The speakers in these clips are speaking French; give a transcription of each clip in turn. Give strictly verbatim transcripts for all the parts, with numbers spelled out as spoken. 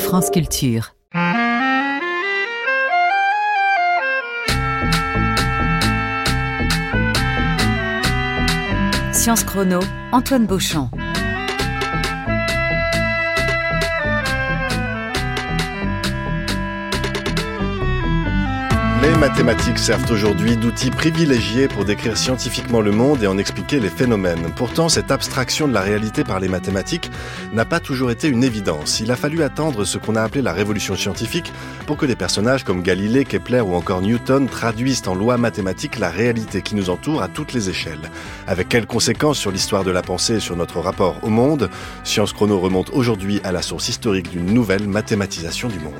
France Culture. Science Chrono, Antoine Beauchamp. Les mathématiques servent aujourd'hui d'outils privilégiés pour décrire scientifiquement le monde et en expliquer les phénomènes. Pourtant, cette abstraction de la réalité par les mathématiques n'a pas toujours été une évidence. Il a fallu attendre ce qu'on a appelé la révolution scientifique pour que des personnages comme Galilée, Kepler ou encore Newton traduisent en lois mathématiques la réalité qui nous entoure à toutes les échelles. Avec quelles conséquences sur l'histoire de la pensée et sur notre rapport au monde ? Science Chrono remonte aujourd'hui à la source historique d'une nouvelle mathématisation du monde.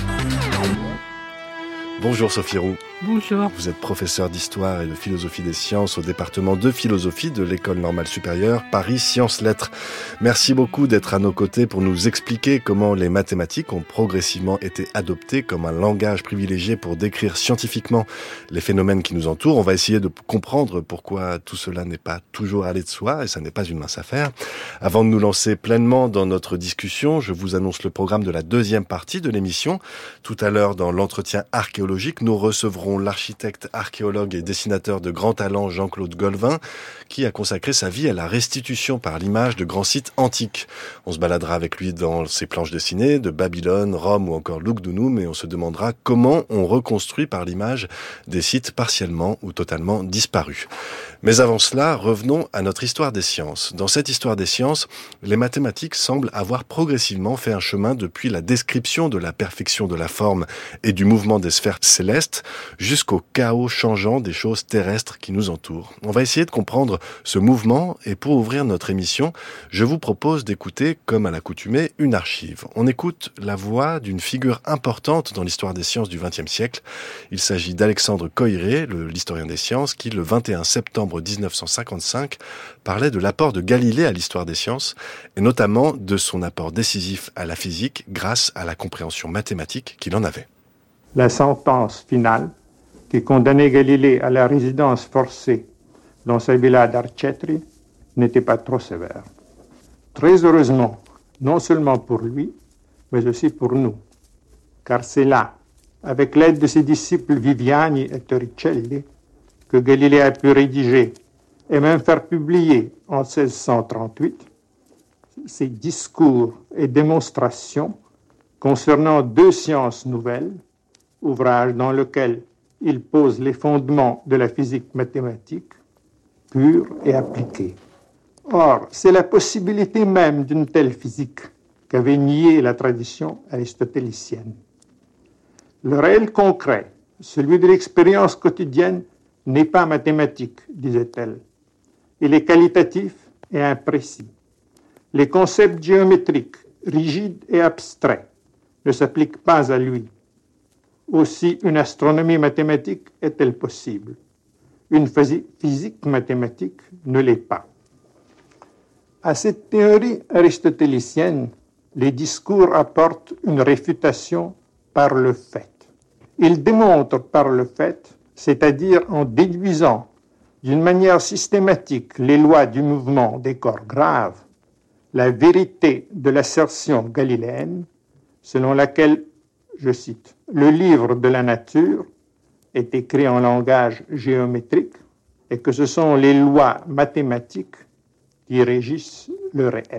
Bonjour Sophie Roux. Bonjour. Vous êtes professeur d'histoire et de philosophie des sciences au département de philosophie de l'École normale supérieure Paris Sciences Lettres. Merci beaucoup d'être à nos côtés pour nous expliquer comment les mathématiques ont progressivement été adoptées comme un langage privilégié pour décrire scientifiquement les phénomènes qui nous entourent. On va essayer de comprendre pourquoi tout cela n'est pas toujours allé de soi et ça n'est pas une mince affaire. Avant de nous lancer pleinement dans notre discussion, je vous annonce le programme de la deuxième partie de l'émission. Tout à l'heure, dans l'entretien archéologique, nous recevrons l'architecte, archéologue et dessinateur de grand talent Jean-Claude Golvin, qui a consacré sa vie à la restitution par l'image de grands sites antiques. On se baladera avec lui dans ses planches dessinées de Babylone, Rome ou encore Lugdunum et on se demandera comment on reconstruit par l'image des sites partiellement ou totalement disparus. Mais avant cela, revenons à notre histoire des sciences. Dans cette histoire des sciences, les mathématiques semblent avoir progressivement fait un chemin depuis la description de la perfection de la forme et du mouvement des sphères célestes jusqu'au chaos changeant des choses terrestres qui nous entourent. On va essayer de comprendre ce mouvement et pour ouvrir notre émission, je vous propose d'écouter, comme à l'accoutumée, une archive. On écoute la voix d'une figure importante dans l'histoire des sciences du vingtième siècle. Il s'agit d'Alexandre Coiré, le, l'historien des sciences, qui, le vingt et un septembre dix-neuf cent cinquante-cinq, parlait de l'apport de Galilée à l'histoire des sciences et notamment de son apport décisif à la physique grâce à la compréhension mathématique qu'il en avait. La sentence finale qui condamnait Galilée à la résidence forcée dans sa villa d'Arcetri n'était pas trop sévère. Très heureusement, non seulement pour lui, mais aussi pour nous, car c'est là, avec l'aide de ses disciples Viviani et Torricelli, que Galilée a pu rédiger et même faire publier en seize cent trente-huit ses discours et démonstrations concernant deux sciences nouvelles, ouvrage dans lequel il pose les fondements de la physique mathématique, pure et appliquée. Or, c'est la possibilité même d'une telle physique qu'avait nié la tradition aristotélicienne. Le réel concret, celui de l'expérience quotidienne, n'est pas mathématique, disait-elle. Il est qualitatif et imprécis. Les concepts géométriques, rigides et abstraits, ne s'appliquent pas à lui. Aussi, une astronomie mathématique est-elle possible? Une physique mathématique ne l'est pas. À cette théorie aristotélicienne, les discours apportent une réfutation par le fait. Ils démontrent par le fait, c'est-à-dire en déduisant d'une manière systématique les lois du mouvement des corps graves, la vérité de l'assertion galiléenne, selon laquelle, je cite, « le livre de la nature est écrit en langage géométrique et que ce sont les lois mathématiques qui régissent le réel. »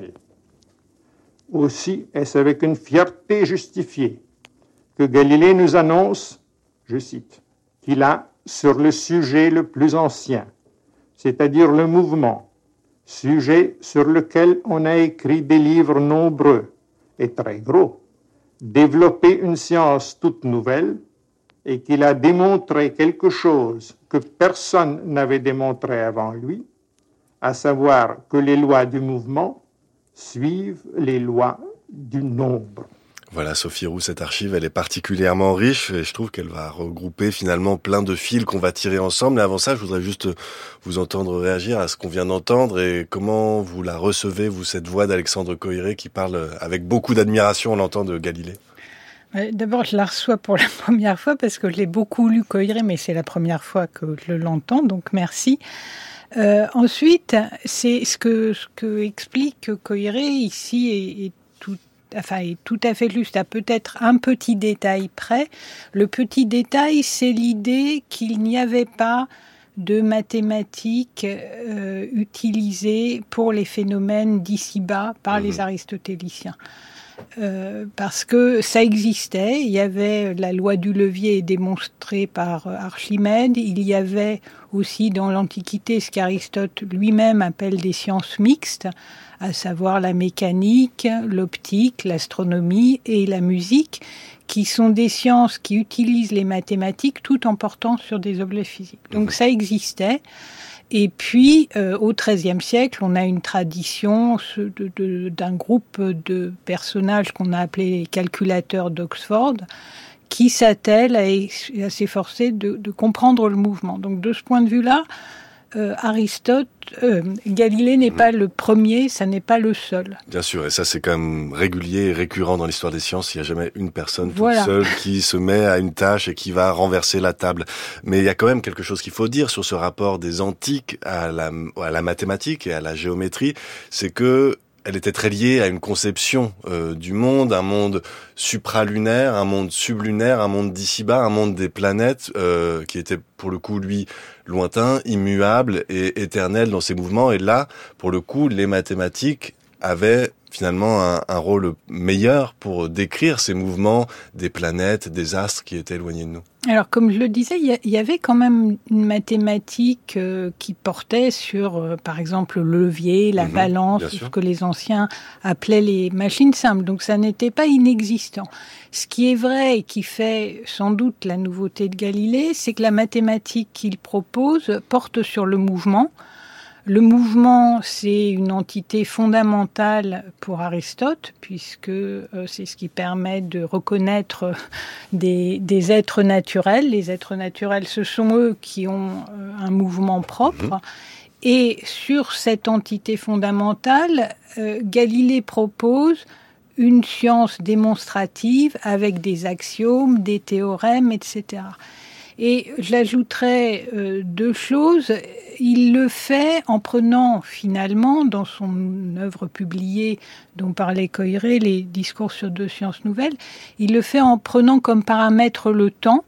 Aussi est-ce avec une fierté justifiée que Galilée nous annonce, je cite, qu'il a sur le sujet le plus ancien, c'est-à-dire le mouvement, sujet sur lequel on a écrit des livres nombreux et très gros, développé une science toute nouvelle et qu'il a démontré quelque chose que personne n'avait démontré avant lui, à savoir que les lois du mouvement suivent les lois du nombre. Voilà Sophie Roux, cette archive, elle est particulièrement riche et je trouve qu'elle va regrouper finalement plein de fils qu'on va tirer ensemble. Mais avant ça, je voudrais juste vous entendre réagir à ce qu'on vient d'entendre et comment vous la recevez, vous, cette voix d'Alexandre Coiré qui parle avec beaucoup d'admiration, on l'entend, de Galilée. D'abord, je la reçois pour la première fois parce que je l'ai beaucoup lu Coiré, mais c'est la première fois que je l'entends, donc merci. Euh, ensuite, c'est ce que, ce que explique Coiré ici et, et tout enfin, est tout à fait juste, à peut-être un petit détail près. Le petit détail, c'est l'idée qu'il n'y avait pas de mathématiques euh, utilisées pour les phénomènes d'ici-bas par mmh. les aristotéliciens. Euh, parce que ça existait, il y avait la loi du levier démontrée par Archimède, il y avait aussi dans l'Antiquité ce qu'Aristote lui-même appelle des sciences mixtes, à savoir la mécanique, l'optique, l'astronomie et la musique, qui sont des sciences qui utilisent les mathématiques tout en portant sur des objets physiques. Donc ça existait. Et puis, euh, au XIIIe siècle, on a une tradition de, de, d'un groupe de personnages qu'on a appelés les calculateurs d'Oxford, qui s'attellent à, à s'efforcer de, de comprendre le mouvement. Donc, de ce point de vue-là, euh, Aristote, euh, Galilée n'est mmh. pas le premier, ça n'est pas le seul. Bien sûr, et ça c'est quand même régulier et récurrent dans l'histoire des sciences. Il n'y a jamais une personne voilà. toute seule qui se met à une tâche et qui va renverser la table. Mais il y a quand même quelque chose qu'il faut dire sur ce rapport des antiques à la, à la mathématique et à la géométrie, c'est que elle était très liée à une conception euh, du monde, un monde supralunaire, un monde sublunaire, un monde d'ici-bas, un monde des planètes euh, qui était pour le coup, lui, lointain, immuable et éternel dans ses mouvements. Et là, pour le coup, les mathématiques avaient finalement un, un rôle meilleur pour décrire ces mouvements des planètes, des astres qui étaient éloignés de nous. Alors, comme je le disais, il y, y avait quand même une mathématique euh, qui portait sur, euh, par exemple, le levier, la mmh, balance, ce que les anciens appelaient les machines simples. Donc, ça n'était pas inexistant. Ce qui est vrai et qui fait sans doute la nouveauté de Galilée, c'est que la mathématique qu'il propose porte sur le mouvement. Le mouvement, c'est une entité fondamentale pour Aristote, puisque euh, c'est ce qui permet de reconnaître des, des êtres naturels. Les êtres naturels, ce sont eux qui ont euh, un mouvement propre. Mmh. Et sur cette entité fondamentale, euh, Galilée propose une science démonstrative avec des axiomes, des théorèmes, et cetera. Et j'ajouterais euh, deux choses. Il le fait en prenant finalement, dans son œuvre publiée dont parlait Coiré, les discours sur deux sciences nouvelles, il le fait en prenant comme paramètre le temps,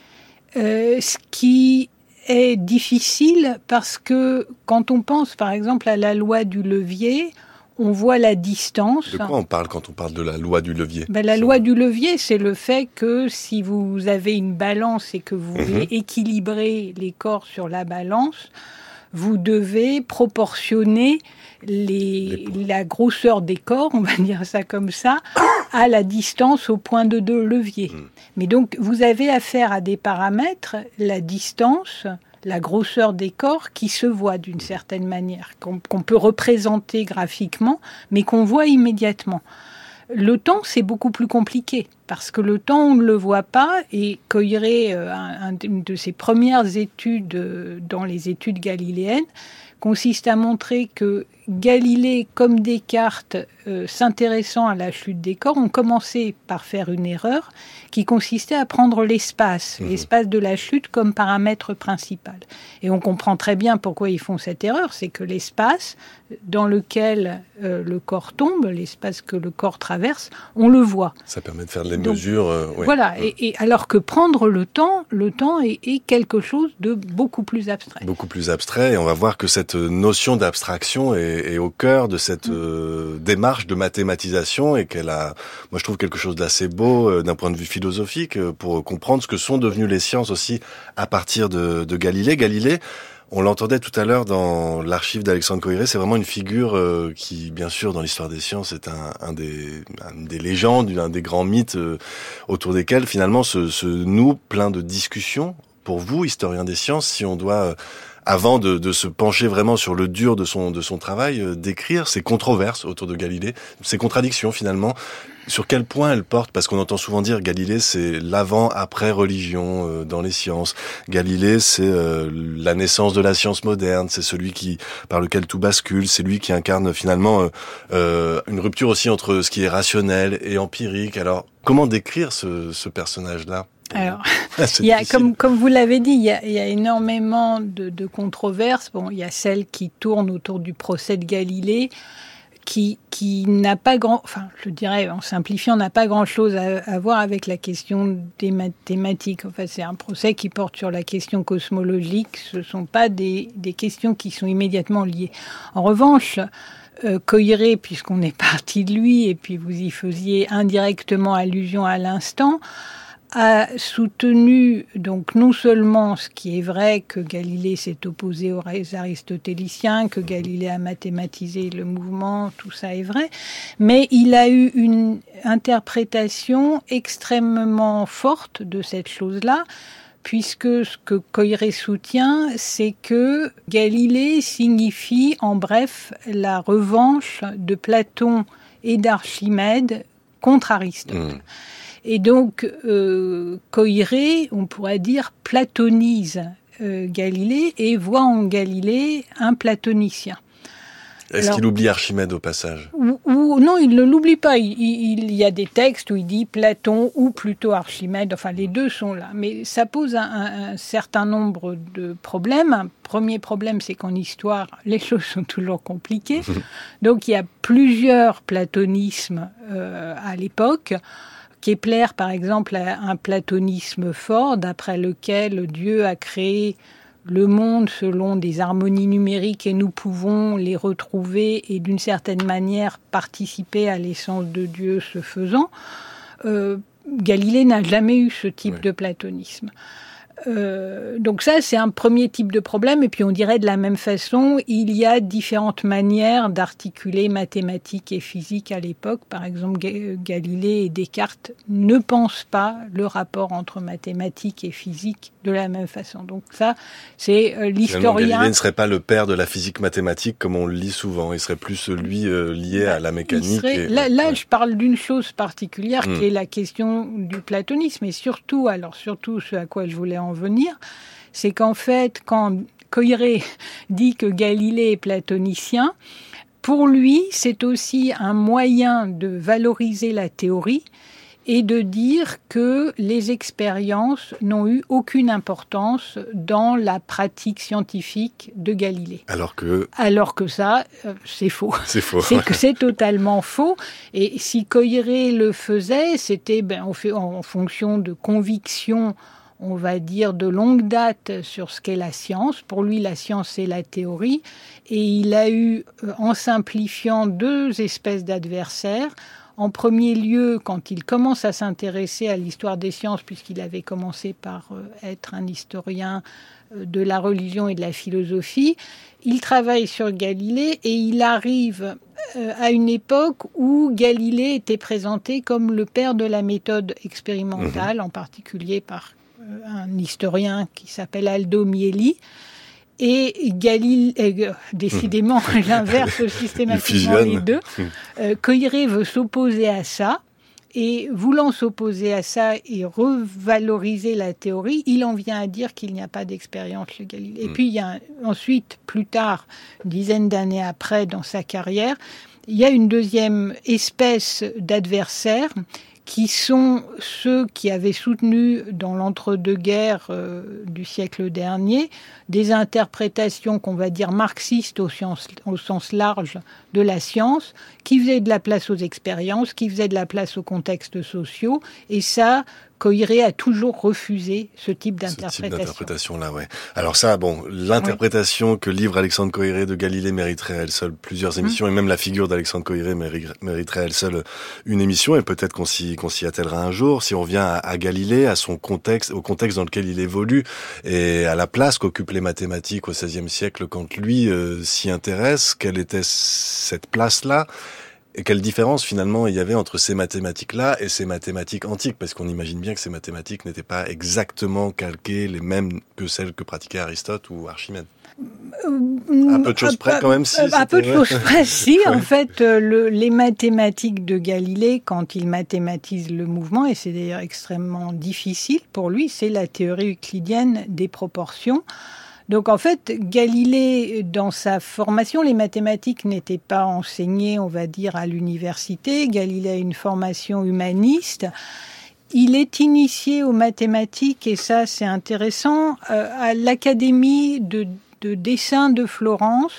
euh, ce qui est difficile parce que quand on pense par exemple à la loi du levier, on voit la distance. De quoi on parle quand on parle de la loi du levier ? Ben, la loi du levier, c'est le fait que si vous avez une balance et que vous mmh. voulez équilibrer les corps sur la balance, vous devez proportionner les, les la grosseur des corps, on va dire ça comme ça, à la distance au point de deux leviers. Mmh. Mais donc, vous avez affaire à des paramètres, la distance, la grosseur des corps qui se voit d'une certaine manière, qu'on, qu'on peut représenter graphiquement, mais qu'on voit immédiatement. Le temps, c'est beaucoup plus compliqué, parce que le temps, on ne le voit pas, et Coiré, euh, un, un, une de ses premières études euh, dans les études galiléennes, consiste à montrer que Galilée, comme Descartes, euh, s'intéressant à la chute des corps, ont commencé par faire une erreur qui consistait à prendre l'espace, mmh. l'espace de la chute comme paramètre principal. Et on comprend très bien pourquoi ils font cette erreur, c'est que l'espace dans lequel euh, le corps tombe, l'espace que le corps traverse, on le voit. Ça permet de faire des mesures. Euh, ouais. Voilà, mmh. et, et alors que prendre le temps, le temps est, est quelque chose de beaucoup plus abstrait. Beaucoup plus abstrait, et on va voir que cette notion d'abstraction est est au cœur de cette euh, démarche de mathématisation et qu'elle a, moi je trouve quelque chose d'assez beau euh, d'un point de vue philosophique euh, pour comprendre ce que sont devenues les sciences aussi à partir de, de Galilée. Galilée, on l'entendait tout à l'heure dans l'archive d'Alexandre Coiré, c'est vraiment une figure euh, qui, bien sûr, dans l'histoire des sciences, est un, un, des, un des légendes, un des grands mythes euh, autour desquels finalement se, se nouent plein de discussions. Pour vous, historien des sciences, si on doit... Euh, avant de, de se pencher vraiment sur le dur de son, de son travail, euh, d'écrire ces controverses autour de Galilée, ces contradictions finalement, sur quel point elles portent, parce qu'on entend souvent dire Galilée c'est l'avant-après religion euh, dans les sciences, Galilée c'est euh, la naissance de la science moderne, c'est celui qui par lequel tout bascule, c'est lui qui incarne finalement euh, euh, une rupture aussi entre ce qui est rationnel et empirique. Alors comment décrire ce, ce personnage-là ? Alors, il y a, comme, comme vous l'avez dit, il y a, il y a énormément de, de controverses. Bon, il y a celle qui tourne autour du procès de Galilée, qui, qui n'a pas grand, enfin, je dirais en simplifiant, n'a pas grand-chose à, à voir avec la question des mathématiques. En fait, c'est un procès qui porte sur la question cosmologique. Ce ne sont pas des, des questions qui sont immédiatement liées. En revanche, euh, Koyré, puisqu'on est parti de lui, et puis vous y faisiez indirectement allusion à l'instant, a soutenu donc non seulement ce qui est vrai, que Galilée s'est opposé aux aristotéliciens, que Galilée a mathématisé le mouvement, tout ça est vrai, mais il a eu une interprétation extrêmement forte de cette chose-là, puisque ce que Koyré soutient, c'est que Galilée signifie en bref la revanche de Platon et d'Archimède contre Aristote. Mmh. Et donc, euh, Koyré, on pourrait dire, platonise euh, Galilée et voit en Galilée un platonicien. Est-ce Alors, qu'il oublie Archimède au passage ? ou, ou, Non, il ne l'oublie pas. Il, il, il y a des textes où il dit Platon ou plutôt Archimède. Enfin, les deux sont là. Mais ça pose un, un, un certain nombre de problèmes. Un premier problème, c'est qu'en histoire, les choses sont toujours compliquées. Donc, il y a plusieurs platonismes euh, à l'époque. Kepler, par exemple, a un platonisme fort, d'après lequel Dieu a créé le monde selon des harmonies numériques et nous pouvons les retrouver et d'une certaine manière participer à l'essence de Dieu ce faisant. Euh, Galilée n'a jamais eu ce type oui. de platonisme. Euh, donc ça, c'est un premier type de problème. Et puis on dirait de la même façon, il y a différentes manières d'articuler mathématiques et physique à l'époque. Par exemple, Galilée et Descartes ne pensent pas le rapport entre mathématiques et physique de la même façon. Donc ça, c'est euh, l'historien... Finalement, Galilée ne serait pas le père de la physique mathématique comme on le lit souvent. Il serait plus celui euh, lié à la mécanique. Serait... Et... Là, là ouais. je parle d'une chose particulière mmh. qui est la question du platonisme. Et surtout, alors surtout ce à quoi je voulais en venir, c'est qu'en fait, quand Koyré dit que Galilée est platonicien, pour lui, c'est aussi un moyen de valoriser la théorie et de dire que les expériences n'ont eu aucune importance dans la pratique scientifique de Galilée. Alors que... Alors que ça, euh, c'est faux. C'est faux. C'est que c'est totalement faux. Et si Koyré le faisait, c'était ben, on fait, en fonction de convictions, on va dire, de longue date sur ce qu'est la science. Pour lui, la science, c'est la théorie. Et il a eu, en simplifiant, deux espèces d'adversaires. En premier lieu, quand il commence à s'intéresser à l'histoire des sciences, puisqu'il avait commencé par être un historien de la religion et de la philosophie, il travaille sur Galilée et il arrive à une époque où Galilée était présenté comme le père de la méthode expérimentale, mmh. en particulier par un historien qui s'appelle Aldo Mieli. Et Galilée, euh, décidément, mmh. l'inverse systématiquement les deux. Euh, Koyré veut s'opposer à ça. Et voulant s'opposer à ça et revaloriser la théorie, il en vient à dire qu'il n'y a pas d'expérience chez Galilée. Et mmh. puis, il y a ensuite, plus tard, une dizaine d'années après, dans sa carrière, il y a une deuxième espèce d'adversaires qui sont ceux qui avaient soutenu dans l'entre-deux-guerres euh, du siècle dernier des interprétations qu'on va dire marxistes au sens, au sens large de la science, qui faisaient de la place aux expériences, qui faisaient de la place aux contextes sociaux, et ça, Koyré a toujours refusé ce type d'interprétation. Ce type d'interprétation-là, ouais. Alors ça, bon, l'interprétation oui. que livre Alexandre Koyré de Galilée mériterait à elle seule plusieurs émissions, mmh. et même la figure d'Alexandre Koyré mériterait à elle seule une émission, et peut-être qu'on s'y, qu'on s'y attellera un jour. Si on revient à, à Galilée, à son contexte, au contexte dans lequel il évolue, et à la place qu'occupent les mathématiques au seizième siècle quand lui euh, s'y intéresse, quelle était cette place-là ? Et quelle différence finalement il y avait entre ces mathématiques-là et ces mathématiques antiques ? Parce qu'on imagine bien que ces mathématiques n'étaient pas exactement calquées les mêmes que celles que pratiquaient Aristote ou Archimède. Euh, à peu de choses près quand même, si. À peu de choses près, si. En fait, le, les mathématiques de Galilée, quand il mathématise le mouvement, et c'est d'ailleurs extrêmement difficile pour lui, c'est la théorie euclidienne des proportions. Donc en fait, Galilée, dans sa formation, les mathématiques n'étaient pas enseignées, on va dire, à l'université. Galilée a une formation humaniste. Il est initié aux mathématiques, et ça c'est intéressant, euh, à l'Académie de, de dessin de Florence,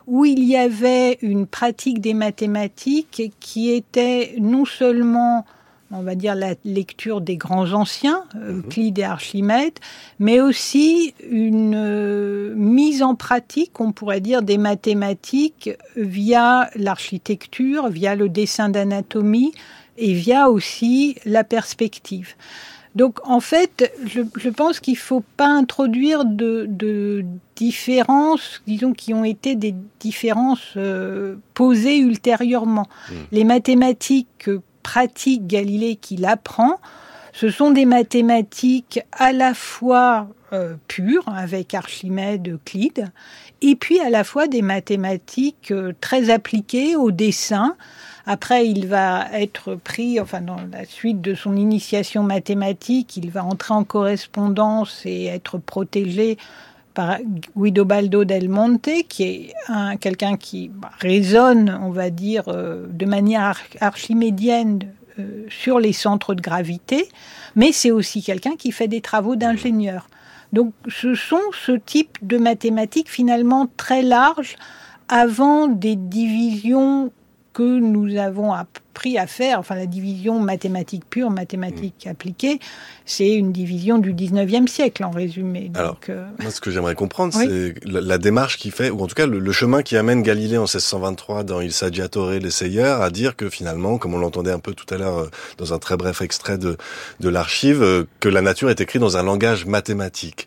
où il y avait une pratique des mathématiques qui était non seulement, on va dire, la lecture des grands anciens, mmh. Euclide et Archimède, mais aussi une euh, mise en pratique, on pourrait dire, des mathématiques via l'architecture, via le dessin d'anatomie et via aussi la perspective. Donc, en fait, je, je pense qu'il ne faut pas introduire de, de différences, disons, qui ont été des différences euh, posées ultérieurement. Mmh. Les mathématiques que pratique Galilée qu'il apprend, ce sont des mathématiques à la fois euh, pures, avec Archimède, Euclide, et puis à la fois des mathématiques euh, très appliquées au dessin. Après, il va être pris, enfin, dans la suite de son initiation mathématique, il va entrer en correspondance et être protégé par Guidobaldo del Monte, qui est un, quelqu'un qui bah, raisonne, on va dire, euh, de manière arch- archimédienne euh, sur les centres de gravité, mais c'est aussi quelqu'un qui fait des travaux d'ingénieur. Donc, ce sont ce type de mathématiques finalement très larges avant des divisions que nous avons appris à faire, enfin la division mathématique pure, mathématique mmh. appliquée, c'est une division du dix-neuvième siècle en résumé. Donc, Alors, euh... moi ce que j'aimerais comprendre, oui. c'est la, la démarche qui fait, ou en tout cas le, le chemin qui amène Galilée en seize cent vingt-trois dans Il Saggiatore l'essayeur à dire que finalement, comme on l'entendait un peu tout à l'heure dans un très bref extrait de, de l'archive, que la nature est écrite dans un langage mathématique.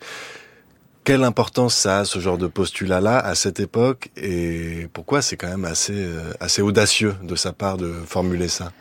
Quelle importance ça a, ce genre de postulat-là, à cette époque, et pourquoi c'est quand même assez, euh, assez audacieux de sa part de formuler ça?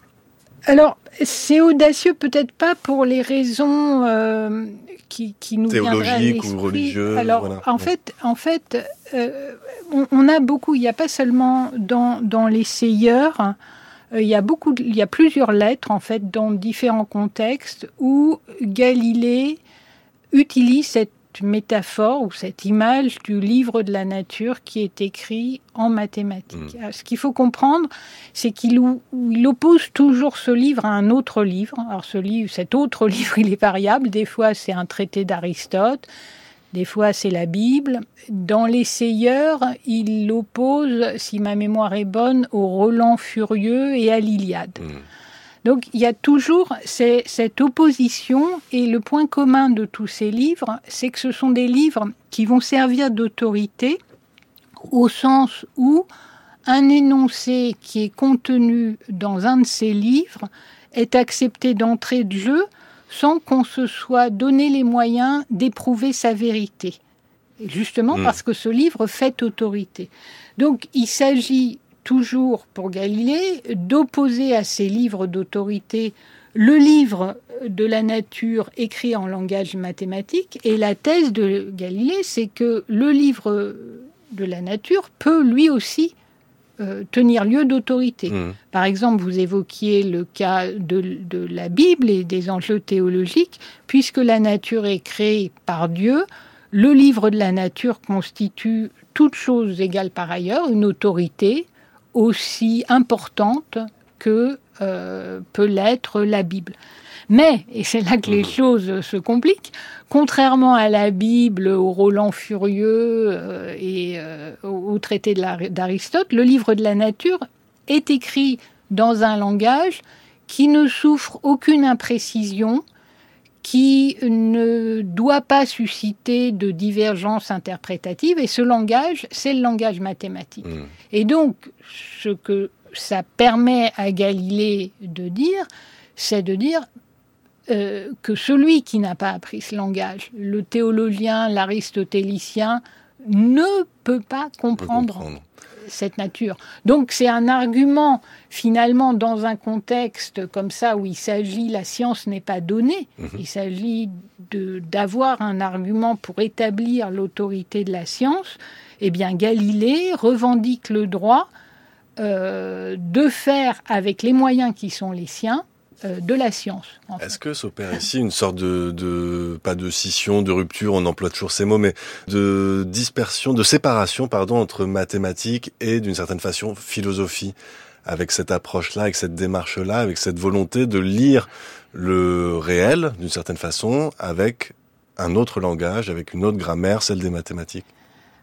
Alors, c'est audacieux peut-être pas pour les raisons euh, qui, qui nous viendraient à l'esprit. Théologiques ou religieuses. Alors, voilà. en ouais. fait, en fait euh, on, on a beaucoup, il n'y a pas seulement dans, dans l'essayeur, euh, il y a beaucoup, il y a plusieurs lettres, en fait, dans différents contextes où Galilée utilise cette métaphore ou cette image du livre de la nature qui est écrit en mathématiques. Mmh. Ce qu'il faut comprendre, c'est qu'il ou, il oppose toujours ce livre à un autre livre. Alors ce livre, cet autre livre, il est variable. Des fois, c'est un traité d'Aristote. Des fois, c'est la Bible. Dans l'essayeur, il l'oppose, si ma mémoire est bonne, au Roland Furieux et à l'Iliade. Mmh. Donc, il y a toujours ces, cette opposition, et le point commun de tous ces livres, c'est que ce sont des livres qui vont servir d'autorité, au sens où un énoncé qui est contenu dans un de ces livres est accepté d'entrée de jeu sans qu'on se soit donné les moyens d'éprouver sa vérité. Justement mmh. parce que ce livre fait autorité. Donc, il s'agit toujours pour Galilée, d'opposer à ces livres d'autorité le livre de la nature écrit en langage mathématique. Et la thèse de Galilée, c'est que le livre de la nature peut lui aussi euh, tenir lieu d'autorité. Mmh. Par exemple, vous évoquiez le cas de, de la Bible et des enjeux théologiques. Puisque la nature est créée par Dieu, le livre de la nature constitue, toutes choses égales par ailleurs, une autorité aussi importante que euh, peut l'être la Bible. Mais, et c'est là que les choses se compliquent, contrairement à la Bible, au Roland Furieux euh, et euh, au, au traité de la, d'Aristote, le livre de la nature est écrit dans un langage qui ne souffre aucune imprécision, qui ne doit pas susciter de divergences interprétatives, et ce langage, c'est le langage mathématique. Mmh. Et donc, ce que ça permet à Galilée de dire, c'est de dire euh, que celui qui n'a pas appris ce langage, le théologien, l'aristotélicien, ne peut pas comprendre, comprendre. cette nature. Donc c'est un argument, finalement, dans un contexte comme ça, où il s'agit, la science n'est pas donnée, mmh. il s'agit de, d'avoir un argument pour établir l'autorité de la science, eh bien Galilée revendique le droit euh, de faire, avec les moyens qui sont les siens, euh, de la science. Est-ce que s'opère ici une sorte de, de, pas de scission, de rupture, on emploie toujours ces mots, mais de dispersion, de séparation, pardon, entre mathématiques et, d'une certaine façon, philosophie, avec cette approche-là, avec cette démarche-là, avec cette volonté de lire le réel, d'une certaine façon, avec un autre langage, avec une autre grammaire, celle des mathématiques?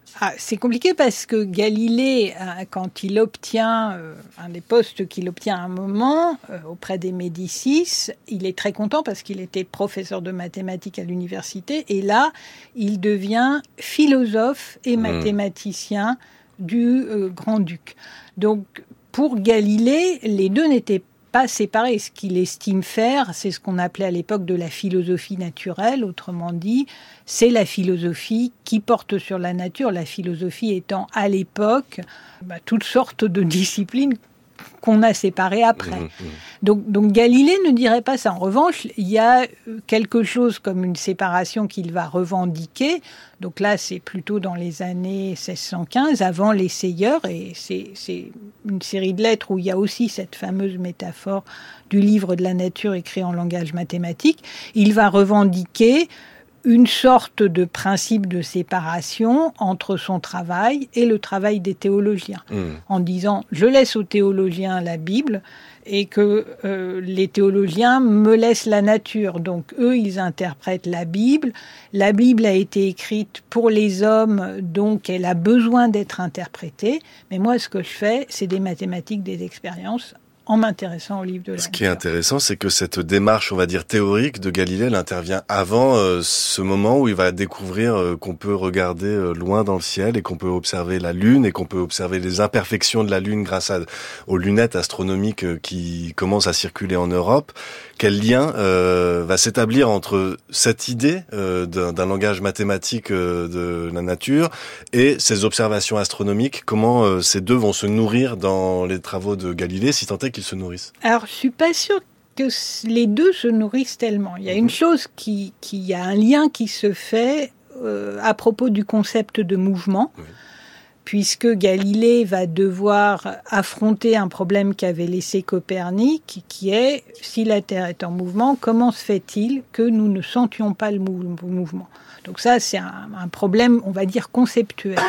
Ah, c'est compliqué parce que Galilée, quand il obtient euh, un des postes qu'il obtient à un moment euh, auprès des Médicis, il est très content parce qu'il était professeur de mathématiques à l'université et là, il devient philosophe et mmh. mathématicien du euh, grand-duc. Donc, pour Galilée, les deux n'étaient pas séparés. Ce qu'il estime faire, c'est ce qu'on appelait à l'époque de la philosophie naturelle, autrement dit, c'est la philosophie qui porte sur la nature, la philosophie étant à l'époque bah, toutes sortes de disciplines qu'on a séparées après. Mmh, mmh. Donc, donc Galilée ne dirait pas ça. En revanche, il y a quelque chose comme une séparation qu'il va revendiquer. Donc là, c'est plutôt dans les années seize cent quinze, avant l'essayeur, et c'est, c'est une série de lettres où il y a aussi cette fameuse métaphore du livre de la nature écrit en langage mathématique. Il va revendiquer une sorte de principe de séparation entre son travail et le travail des théologiens, mmh. en disant « je laisse aux théologiens la Bible et que euh, les théologiens me laissent la nature ». Donc eux, ils interprètent la Bible. La Bible a été écrite pour les hommes, donc elle a besoin d'être interprétée. Mais moi, ce que je fais, c'est des mathématiques, des expériences, en m'intéressant au livre de la nature. Ce qui est intéressant, c'est que cette démarche, on va dire, théorique de Galilée, elle intervient avant euh, ce moment où il va découvrir euh, qu'on peut regarder euh, loin dans le ciel et qu'on peut observer la Lune et qu'on peut observer les imperfections de la Lune grâce à, aux lunettes astronomiques euh, qui commencent à circuler en Europe. Quel lien euh, va s'établir entre cette idée euh, d'un, d'un langage mathématique euh, de la nature et ces observations astronomiques? Comment euh, ces deux vont se nourrir dans les travaux de Galilée, si tant est qu'ils se nourrissent? Alors, je suis pas sûre que les deux se nourrissent tellement. Il y a une chose qui, qui y a un lien qui se fait euh, à propos du concept de mouvement. Oui. Puisque Galilée va devoir affronter un problème qu'avait laissé Copernic, qui est, si la Terre est en mouvement, comment se fait-il que nous ne sentions pas le mouvement? Donc ça, c'est un, un problème, on va dire, conceptuel.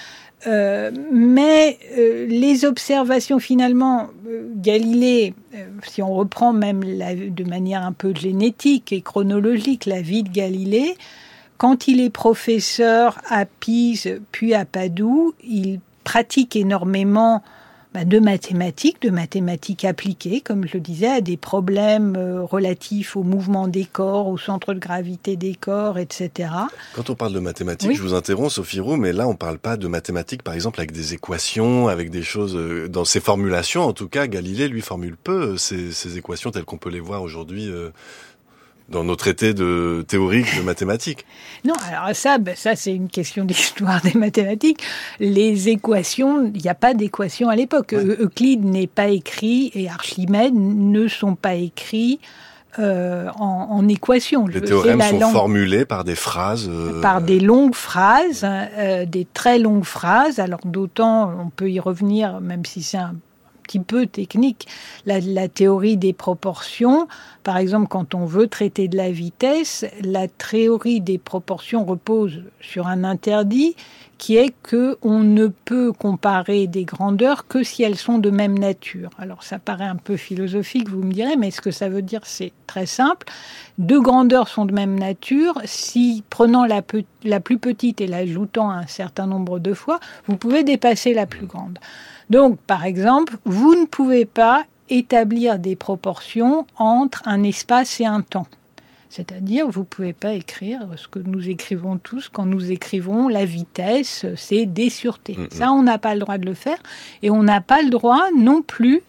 Euh, mais euh, les observations, finalement, euh, Galilée, euh, si on reprend même la, de manière un peu génétique et chronologique la vie de Galilée, quand il est professeur à Pise puis à Padoue, il pratique énormément bah, de mathématiques, de mathématiques appliquées, comme je le disais, à des problèmes euh, relatifs au mouvement des corps, au centre de gravité des corps, et cetera. Quand on parle de mathématiques, oui. je vous interromps, Sophie Roux, mais là on ne parle pas de mathématiques, par exemple, avec des équations, avec des choses, euh, dans ces formulations, en tout cas, Galilée, lui, formule peu ces, ces équations telles qu'on peut les voir aujourd'hui euh, dans nos traités de théoriques de mathématiques. Non, alors ça, ben ça c'est une question d'histoire des mathématiques. Les équations, il n'y a pas d'équations à l'époque. Ouais. Euclide n'est pas écrit et Archimède ne sont pas écrits euh, en, en équations. Les théorèmes sont langue... formulés par des phrases... Euh... Par des longues phrases, euh, des très longues phrases. Alors d'autant, on peut y revenir, même si c'est un petit peu technique, la, la théorie des proportions. Par exemple, quand on veut traiter de la vitesse, la théorie des proportions repose sur un interdit qui est qu'on ne peut comparer des grandeurs que si elles sont de même nature. Alors ça paraît un peu philosophique, vous me direz, mais ce que ça veut dire, c'est très simple. Deux grandeurs sont de même nature. Si, prenant la, pe- la plus petite et l'ajoutant un certain nombre de fois, vous pouvez dépasser la plus grande. Donc, par exemple, vous ne pouvez pas établir des proportions entre un espace et un temps. C'est-à-dire, vous ne pouvez pas écrire ce que nous écrivons tous quand nous écrivons la vitesse, c'est D sur T. Mmh. Ça, on n'a pas le droit de le faire. Et on n'a pas le droit non plus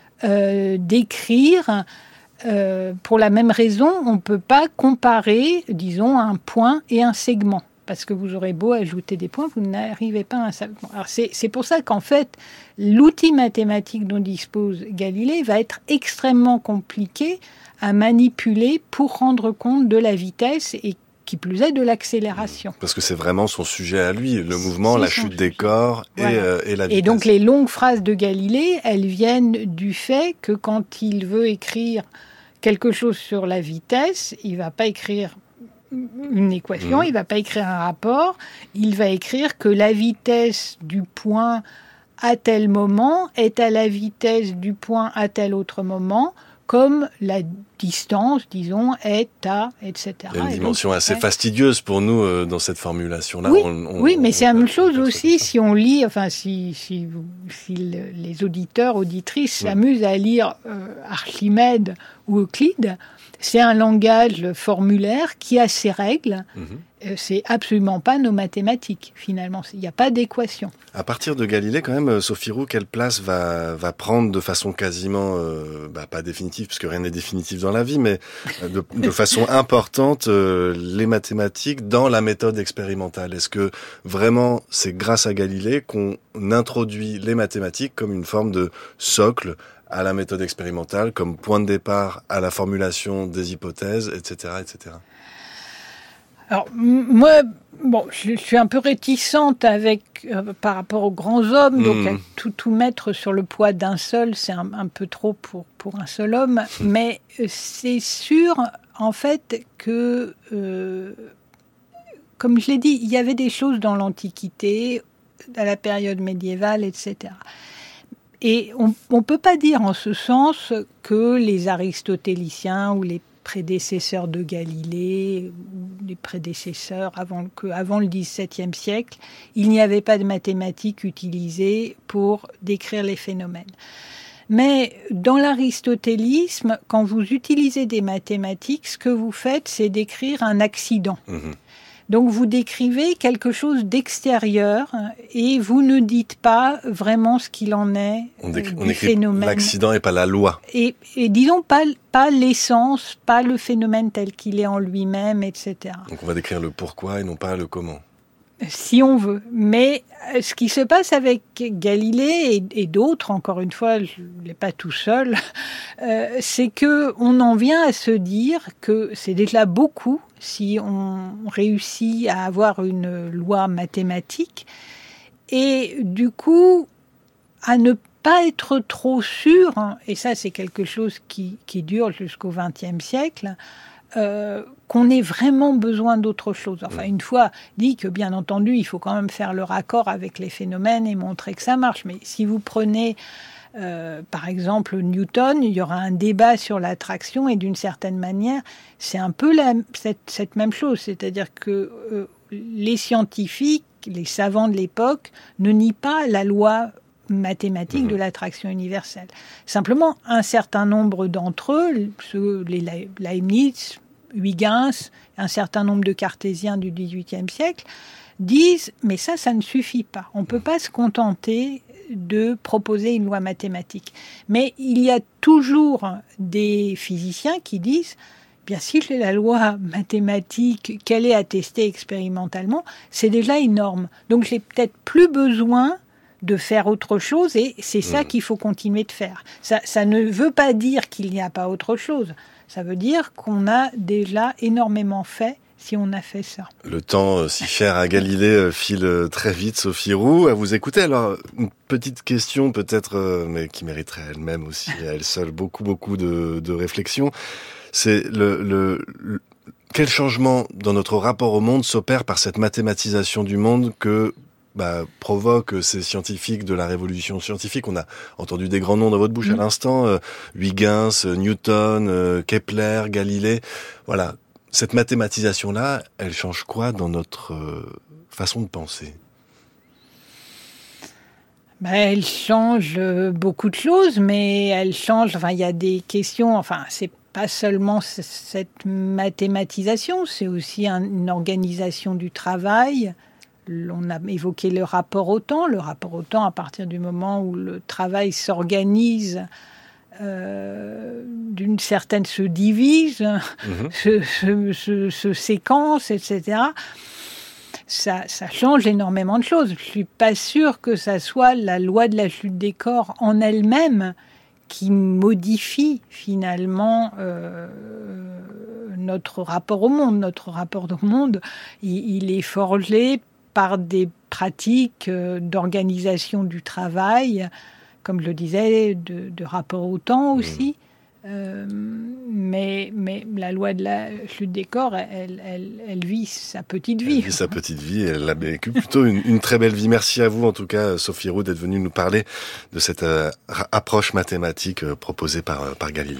euh, d'écrire, euh, pour la même raison, on ne peut pas comparer, disons, un point et un segment. Parce que vous aurez beau ajouter des points, vous n'arrivez pas à un segment. Alors c'est, c'est pour ça qu'en fait, l'outil mathématique dont dispose Galilée va être extrêmement compliqué à manipuler pour rendre compte de la vitesse et qui plus est de l'accélération. Parce que c'est vraiment son sujet à lui, le mouvement, c'est la chute sujet. Des corps et, voilà. euh, et la vitesse. Et donc les longues phrases de Galilée, elles viennent du fait que quand il veut écrire quelque chose sur la vitesse, il ne va pas écrire une équation, mmh. il ne va pas écrire un rapport, il va écrire que la vitesse du point à tel moment est à la vitesse du point à tel autre moment, comme la distance, disons, est à, et cetera. Il y a une et dimension donc, assez ouais. fastidieuse pour nous euh, dans cette formulation-là. Oui, on, on, oui mais on, c'est la même chose aussi ça. si on lit, enfin si, si, si le, les auditeurs, auditrices Ouais. s'amusent à lire euh, Archimède ou Euclide, c'est un langage formulaire qui a ses règles. Mm-hmm. Euh, c'est absolument pas nos mathématiques, finalement. Il n'y a pas d'équation. À partir de Galilée, quand même, Sophie Roux, quelle place va, va prendre de façon quasiment, euh, bah, pas définitive, parce que rien n'est définitif dans la vie, mais de, de façon importante, euh, les mathématiques dans la méthode expérimentale? Est-ce que vraiment c'est grâce à Galilée qu'on introduit les mathématiques comme une forme de socle à la méthode expérimentale, comme point de départ à la formulation des hypothèses, et cetera, et cetera. Alors, moi, bon, je suis un peu réticente avec, euh, par rapport aux grands hommes, mmh. donc tout, tout mettre sur le poids d'un seul, c'est un, un peu trop pour, pour un seul homme, mais c'est sûr, en fait, que, euh, comme je l'ai dit, il y avait des choses dans l'Antiquité, à la période médiévale, et cetera. Et on ne peut pas dire en ce sens que les aristotéliciens ou les prédécesseurs de Galilée, ou les prédécesseurs avant, que, avant le dix-septième siècle, il n'y avait pas de mathématiques utilisées pour décrire les phénomènes. Mais dans l'aristotélisme, quand vous utilisez des mathématiques, ce que vous faites, c'est décrire un accident. Mmh. Donc vous décrivez quelque chose d'extérieur et vous ne dites pas vraiment ce qu'il en est on décrit, euh, du on écrit phénomène. L'accident et pas la loi. Et, et disons pas, pas l'essence, pas le phénomène tel qu'il est en lui-même, et cetera. Donc on va décrire le pourquoi et non pas le comment. Si on veut. Mais ce qui se passe avec Galilée et, et d'autres, encore une fois, je ne l'ai pas tout seul, euh, c'est qu'on en vient à se dire que c'est déjà beaucoup si on réussit à avoir une loi mathématique et du coup à ne pas être trop sûr, et ça c'est quelque chose qui, qui dure jusqu'au vingtième siècle, Euh, qu'on ait vraiment besoin d'autre chose. Enfin, une fois dit que, bien entendu, il faut quand même faire le raccord avec les phénomènes et montrer que ça marche. Mais si vous prenez, euh, par exemple, Newton, il y aura un débat sur l'attraction et d'une certaine manière, c'est un peu la, cette, cette même chose. C'est-à-dire que euh, les scientifiques, les savants de l'époque, ne nient pas la loi mathématiques de l'attraction universelle. Simplement, un certain nombre d'entre eux, ceux, les Leibniz, Huygens, un certain nombre de cartésiens du dix-huitième siècle, disent « mais ça, ça ne suffit pas. On ne peut pas se contenter de proposer une loi mathématique. » Mais il y a toujours des physiciens qui disent « bien, si j'ai la loi mathématique, qu'elle est attestée expérimentalement, c'est déjà énorme. Donc, j'ai peut-être plus besoin de faire autre chose, et c'est ça mmh. qu'il faut continuer de faire. Ça, ça ne veut pas dire qu'il n'y a pas autre chose. Ça veut dire qu'on a déjà énormément fait si on a fait ça. Le temps, si cher à Galilée, file très vite, Sophie Roux. À vous écouter, alors, une petite question peut-être, mais qui mériterait elle-même aussi, à elle seule, beaucoup, beaucoup de, de réflexion. C'est le, le, le... Quel changement dans notre rapport au monde s'opère par cette mathématisation du monde que Bah, provoque ces scientifiques de la révolution scientifique? On a entendu des grands noms dans votre bouche mmh. à l'instant, euh, Huygens, Newton, euh, Kepler, Galilée. Voilà, cette mathématisation-là, elle change quoi dans notre euh, façon de penser? Ben, elle change beaucoup de choses, mais elle change, enfin, il y a des questions, enfin, c'est pas seulement cette mathématisation, c'est aussi un, une organisation du travail. On a évoqué le rapport au temps. Le rapport au temps, à partir du moment où le travail s'organise, euh, d'une certaine se divise, mmh. se, se, se, se séquence, et cetera. Ça, ça change énormément de choses. Je ne suis pas sûre que ça soit la loi de la chute des corps en elle-même qui modifie finalement euh, notre rapport au monde. Notre rapport au monde, il, il est forgé par des pratiques d'organisation du travail, comme je le disais, de, de rapport au temps aussi. Mmh. Euh, mais, mais la loi de la chute des corps, elle, elle, elle vit sa petite vie. Elle vit sa petite vie, elle a vécu plutôt une, une très belle vie. Merci à vous, en tout cas, Sophie Roux, d'être venue nous parler de cette euh, approche mathématique euh, proposée par, euh, par Galilée.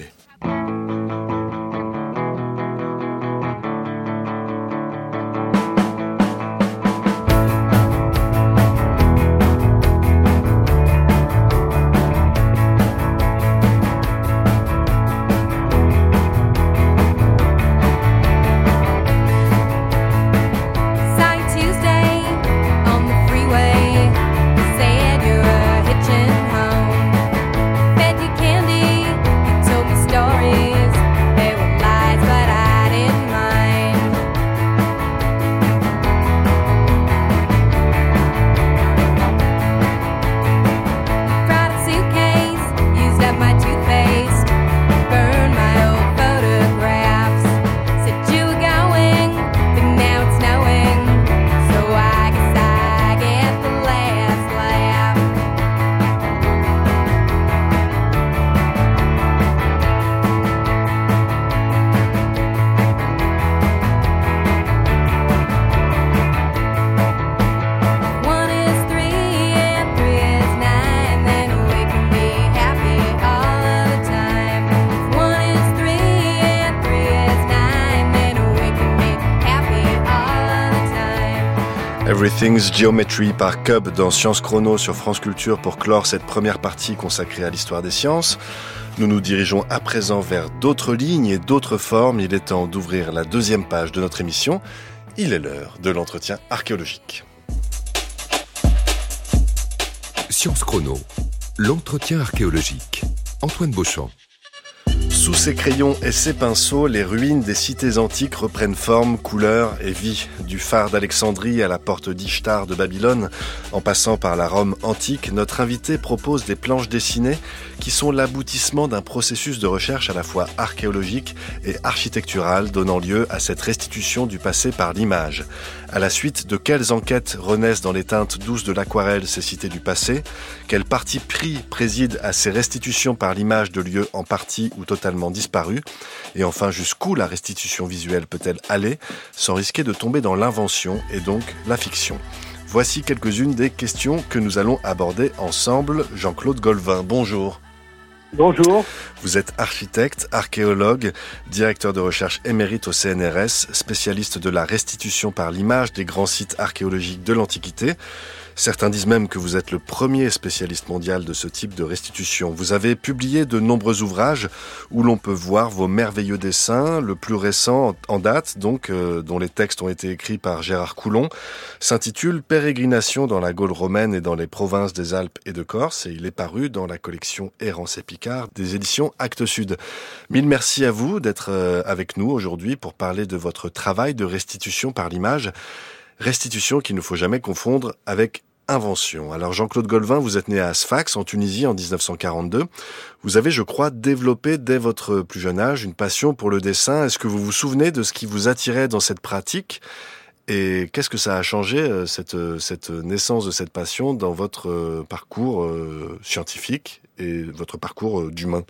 Everything's Geometry par Cub dans Sciences Chrono sur France Culture pour clore cette première partie consacrée à l'histoire des sciences. Nous nous dirigeons à présent vers d'autres lignes et d'autres formes. Il est temps d'ouvrir la deuxième page de notre émission. Il est l'heure de l'entretien archéologique. Sciences Chrono, l'entretien archéologique. Antoine Beauchamp. Sous ses crayons et ses pinceaux, les ruines des cités antiques reprennent forme, couleur et vie. Du phare d'Alexandrie à la porte d'Ishtar de Babylone, en passant par la Rome antique, notre invité propose des planches dessinées qui sont l'aboutissement d'un processus de recherche à la fois archéologique et architectural, donnant lieu à cette restitution du passé par l'image. À la suite de quelles enquêtes renaissent dans les teintes douces de l'aquarelle ces cités du passé? Quel parti pris préside à ces restitutions par l'image de lieux en partie ou totalement disparus? Et enfin, jusqu'où la restitution visuelle peut-elle aller sans risquer de tomber dans l'invention et donc la fiction? Voici quelques-unes des questions que nous allons aborder ensemble. Jean-Claude Golvin, bonjour. Bonjour. Vous êtes architecte, archéologue, directeur de recherche émérite au C N R S, spécialiste de la restitution par l'image des grands sites archéologiques de l'Antiquité. Certains disent même que vous êtes le premier spécialiste mondial de ce type de restitution. Vous avez publié de nombreux ouvrages où l'on peut voir vos merveilleux dessins. Le plus récent en date, donc, euh, dont les textes ont été écrits par Gérard Coulon, s'intitule « Pérégrination dans la Gaule romaine et dans les provinces des Alpes et de Corse » et il est paru dans la collection Errance et Picard des éditions Actes Sud. Mille merci à vous d'être euh, avec nous aujourd'hui pour parler de votre travail de restitution par l'image. Restitution qu'il ne faut jamais confondre avec invention. Alors Jean-Claude Golvin, vous êtes né à Sfax en Tunisie en dix-neuf cent quarante-deux. Vous avez, je crois, développé dès votre plus jeune âge une passion pour le dessin. Est-ce que vous vous souvenez de ce qui vous attirait dans cette pratique? Et qu'est-ce que ça a changé, cette, cette naissance de cette passion dans votre parcours scientifique et votre parcours d'humain?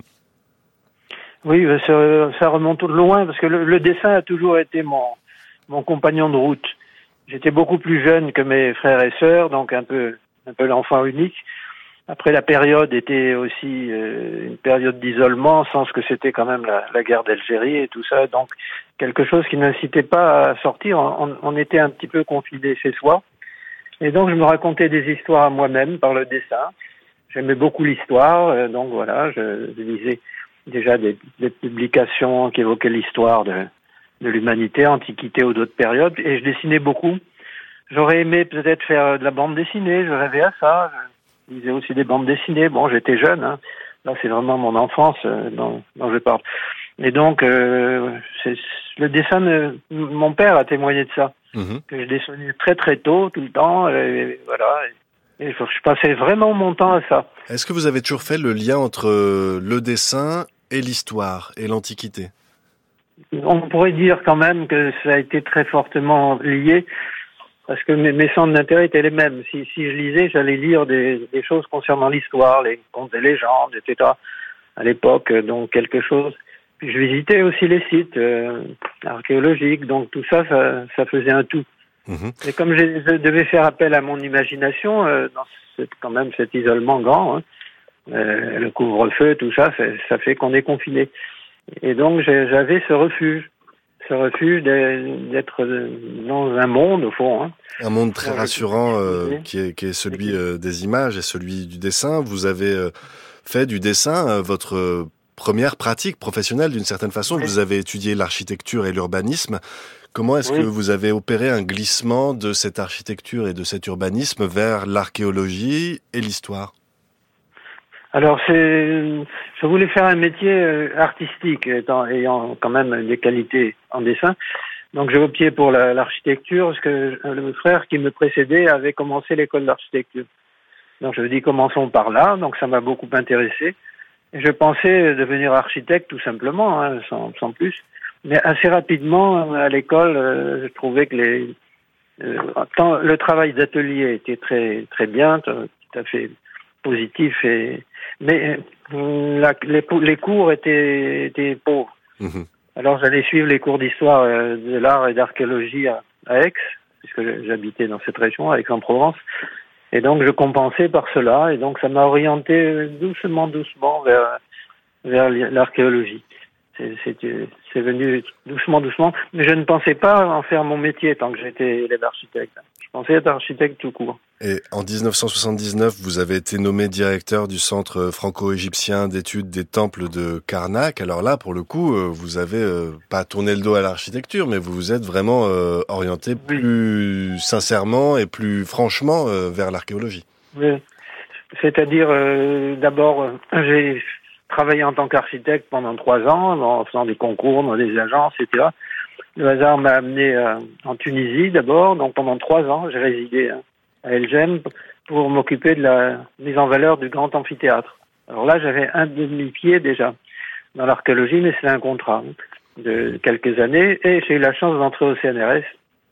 Oui, ça, ça remonte loin parce que le, le dessin a toujours été mon, mon compagnon de route. J'étais beaucoup plus jeune que mes frères et sœurs, donc un peu, un peu l'enfant unique. Après, la période était aussi euh, une période d'isolement, sans ce que c'était quand même la, la guerre d'Algérie et tout ça. Donc, quelque chose qui n'incitait pas à sortir. On, on était un petit peu confinés chez soi. Et donc, je me racontais des histoires à moi-même par le dessin. J'aimais beaucoup l'histoire, euh, donc voilà, je, je lisais déjà des, des publications qui évoquaient l'histoire de de l'humanité, antiquité ou d'autres périodes, et je dessinais beaucoup. J'aurais aimé peut-être faire de la bande dessinée, je rêvais à ça, je lisais aussi des bandes dessinées. Bon, j'étais jeune, hein. Là c'est vraiment mon enfance euh, dont, dont je parle. Et donc, euh, c'est, le dessin, de, mon père a témoigné de ça, mmh. que je dessinais très très tôt, tout le temps, et, et voilà, et, et je passais vraiment mon temps à ça. Est-ce que vous avez toujours fait le lien entre le dessin et l'histoire et l'Antiquité? On pourrait dire quand même que ça a été très fortement lié, parce que mes, mes centres d'intérêt étaient les mêmes. Si, si je lisais, j'allais lire des, des choses concernant l'histoire, les contes et légendes, et cetera. À l'époque, donc quelque chose. Puis je visitais aussi les sites euh, archéologiques, donc tout ça, ça, ça faisait un tout. Mmh. Et comme je, je devais faire appel à mon imagination, euh, dans cette, quand même cet isolement grand, hein, euh, le couvre-feu, tout ça, ça, ça fait qu'on est confiné. Et donc j'avais ce refuge, ce refuge d'être dans un monde, au fond. Hein. Un monde très rassurant euh, qui, est, qui est celui euh, des images et celui du dessin. Vous avez euh, fait du dessin euh, votre euh, première pratique professionnelle d'une certaine façon. Oui. Vous avez étudié l'architecture et l'urbanisme. Comment est-ce oui. que vous avez opéré un glissement de cette architecture et de cet urbanisme vers l'archéologie et l'histoire ? Alors, c'est, je voulais faire un métier artistique, étant, ayant quand même des qualités en dessin. Donc, j'ai opté pour la, l'architecture, parce que le frère qui me précédait avait commencé l'école d'architecture. Donc, je me dis, commençons par là. Donc, ça m'a beaucoup intéressé. Et je pensais devenir architecte, tout simplement, hein, sans, sans plus. Mais assez rapidement, à l'école, euh, je trouvais que les, euh, tant, le travail d'atelier était très, très bien, tout à fait positif, et, mais euh, la, les, les cours étaient, étaient pauvres. Mmh. Alors j'allais suivre les cours d'histoire euh, de l'art et d'archéologie à, à Aix, puisque j'habitais dans cette région, à Aix-en-Provence, et donc je compensais par cela, et donc ça m'a orienté doucement, doucement vers, vers l'archéologie. C'est, c'est, c'est venu doucement, doucement, mais je ne pensais pas en faire mon métier tant que j'étais élève architecte. Je pensais être architecte tout court. Et en dix-neuf cent soixante-dix-neuf, vous avez été nommé directeur du Centre franco-égyptien d'études des temples de Karnak. Alors là, pour le coup, vous avez euh, pas tourné le dos à l'architecture, mais vous vous êtes vraiment euh, orienté oui. plus sincèrement et plus franchement euh, vers l'archéologie. Oui, c'est-à-dire euh, d'abord, euh, j'ai travaillé en tant qu'architecte pendant trois ans, en faisant des concours dans des agences, et cetera. Le hasard m'a amené euh, en Tunisie d'abord, donc pendant trois ans, j'ai résidé euh, à El Jem pour m'occuper de la mise en valeur du grand amphithéâtre. Alors là, j'avais un demi-pied déjà dans l'archéologie, mais c'est un contrat de quelques années, et j'ai eu la chance d'entrer au C N R S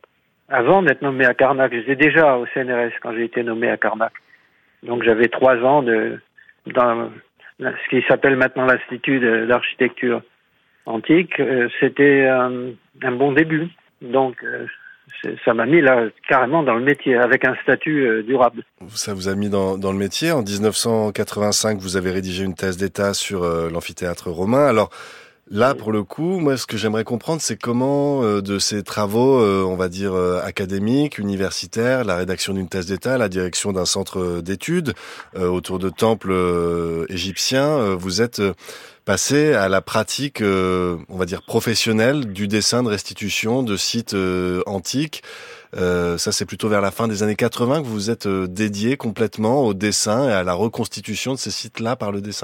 avant d'être nommé à Karnak. J'étais déjà au C N R S quand j'ai été nommé à Karnak. Donc j'avais trois ans de dans ce qui s'appelle maintenant l'Institut d'architecture antique. Euh, c'était un, un bon début. Donc, euh, ça m'a mis là carrément dans le métier, avec un statut euh, durable. Ça vous a mis dans, dans le métier. En dix-neuf cent quatre-vingt-cinq, vous avez rédigé une thèse d'État sur euh, l'amphithéâtre romain. Alors, là, pour le coup, moi, ce que j'aimerais comprendre, c'est comment, euh, de ces travaux, euh, on va dire, euh, académiques, universitaires, la rédaction d'une thèse d'État, la direction d'un centre d'études euh, autour de temples euh, égyptiens, euh, vous êtes euh, passé à la pratique, euh, on va dire, professionnelle du dessin de restitution de sites euh, antiques. Euh, ça, c'est plutôt vers la fin des années quatre-vingts que vous vous êtes euh, dédié complètement au dessin et à la reconstitution de ces sites-là par le dessin ?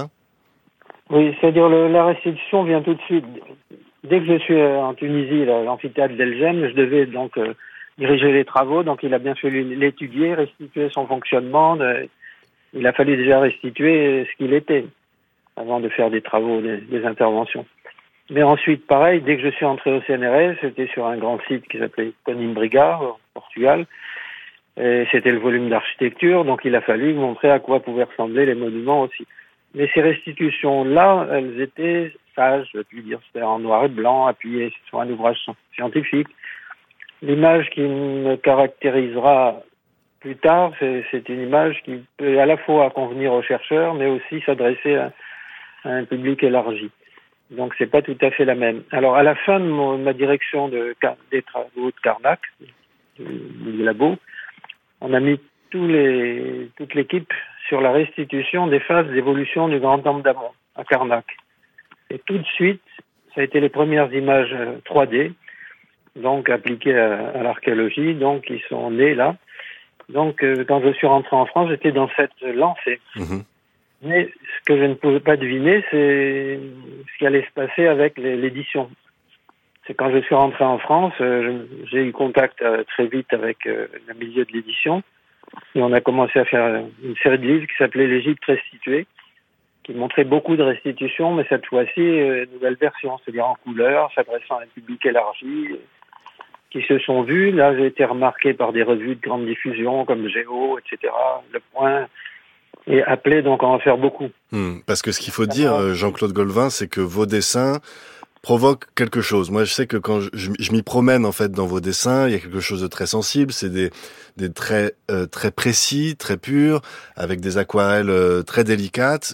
Oui, c'est-à-dire le, la restitution vient tout de suite. Dès que je suis en Tunisie, l'amphithéâtre d'El Jem, je devais donc euh, diriger les travaux, donc il a bien fallu l'étudier, restituer son fonctionnement. De, il a fallu déjà restituer ce qu'il était avant de faire des travaux, des, des interventions. Mais ensuite, pareil, dès que je suis entré au C N R S, c'était sur un grand site qui s'appelait Coimbra, au Portugal. Et c'était le volume d'architecture, donc il a fallu montrer à quoi pouvaient ressembler les monuments aussi. Mais ces restitutions-là, elles étaient sages, je puis dire, c'était en noir et blanc, appuyées sur un ouvrage scientifique. L'image qui me caractérisera plus tard, c'est, c'est une image qui peut à la fois convenir aux chercheurs, mais aussi s'adresser à, à un public élargi. Donc c'est pas tout à fait la même. Alors à la fin de mon, ma direction de, des travaux de Karnak, du labo, on a mis tous les, toute l'équipe sur la restitution des phases d'évolution du Grand Temple d'Amon à Karnak. Et tout de suite, ça a été les premières images trois D, donc appliquées à, à l'archéologie, donc qui sont nées là. Donc euh, quand je suis rentré en France, j'étais dans cette lancée. Mmh. Mais ce que je ne pouvais pas deviner, c'est ce qui allait se passer avec les, l'édition. C'est quand je suis rentré en France, euh, je, j'ai eu contact euh, très vite avec euh, le milieu de l'édition. Et on a commencé à faire une série de livres qui s'appelait l'Égypte restituée, qui montrait beaucoup de restitutions, mais cette fois-ci, euh, nouvelle version, c'est-à-dire en couleur, s'adressant à un public élargi, euh, qui se sont vus. Là, j'ai été remarqué par des revues de grande diffusion, comme Géo, et cetera, Le Point, et appelé donc à en faire beaucoup. Mmh, parce que ce qu'il faut dire, Jean-Claude Golvin, c'est que vos dessins provoque quelque chose. Moi, je sais que quand je, je, je m'y promène en fait dans vos dessins, il y a quelque chose de très sensible. C'est des des traits euh, très précis, très purs, avec des aquarelles euh, très délicates.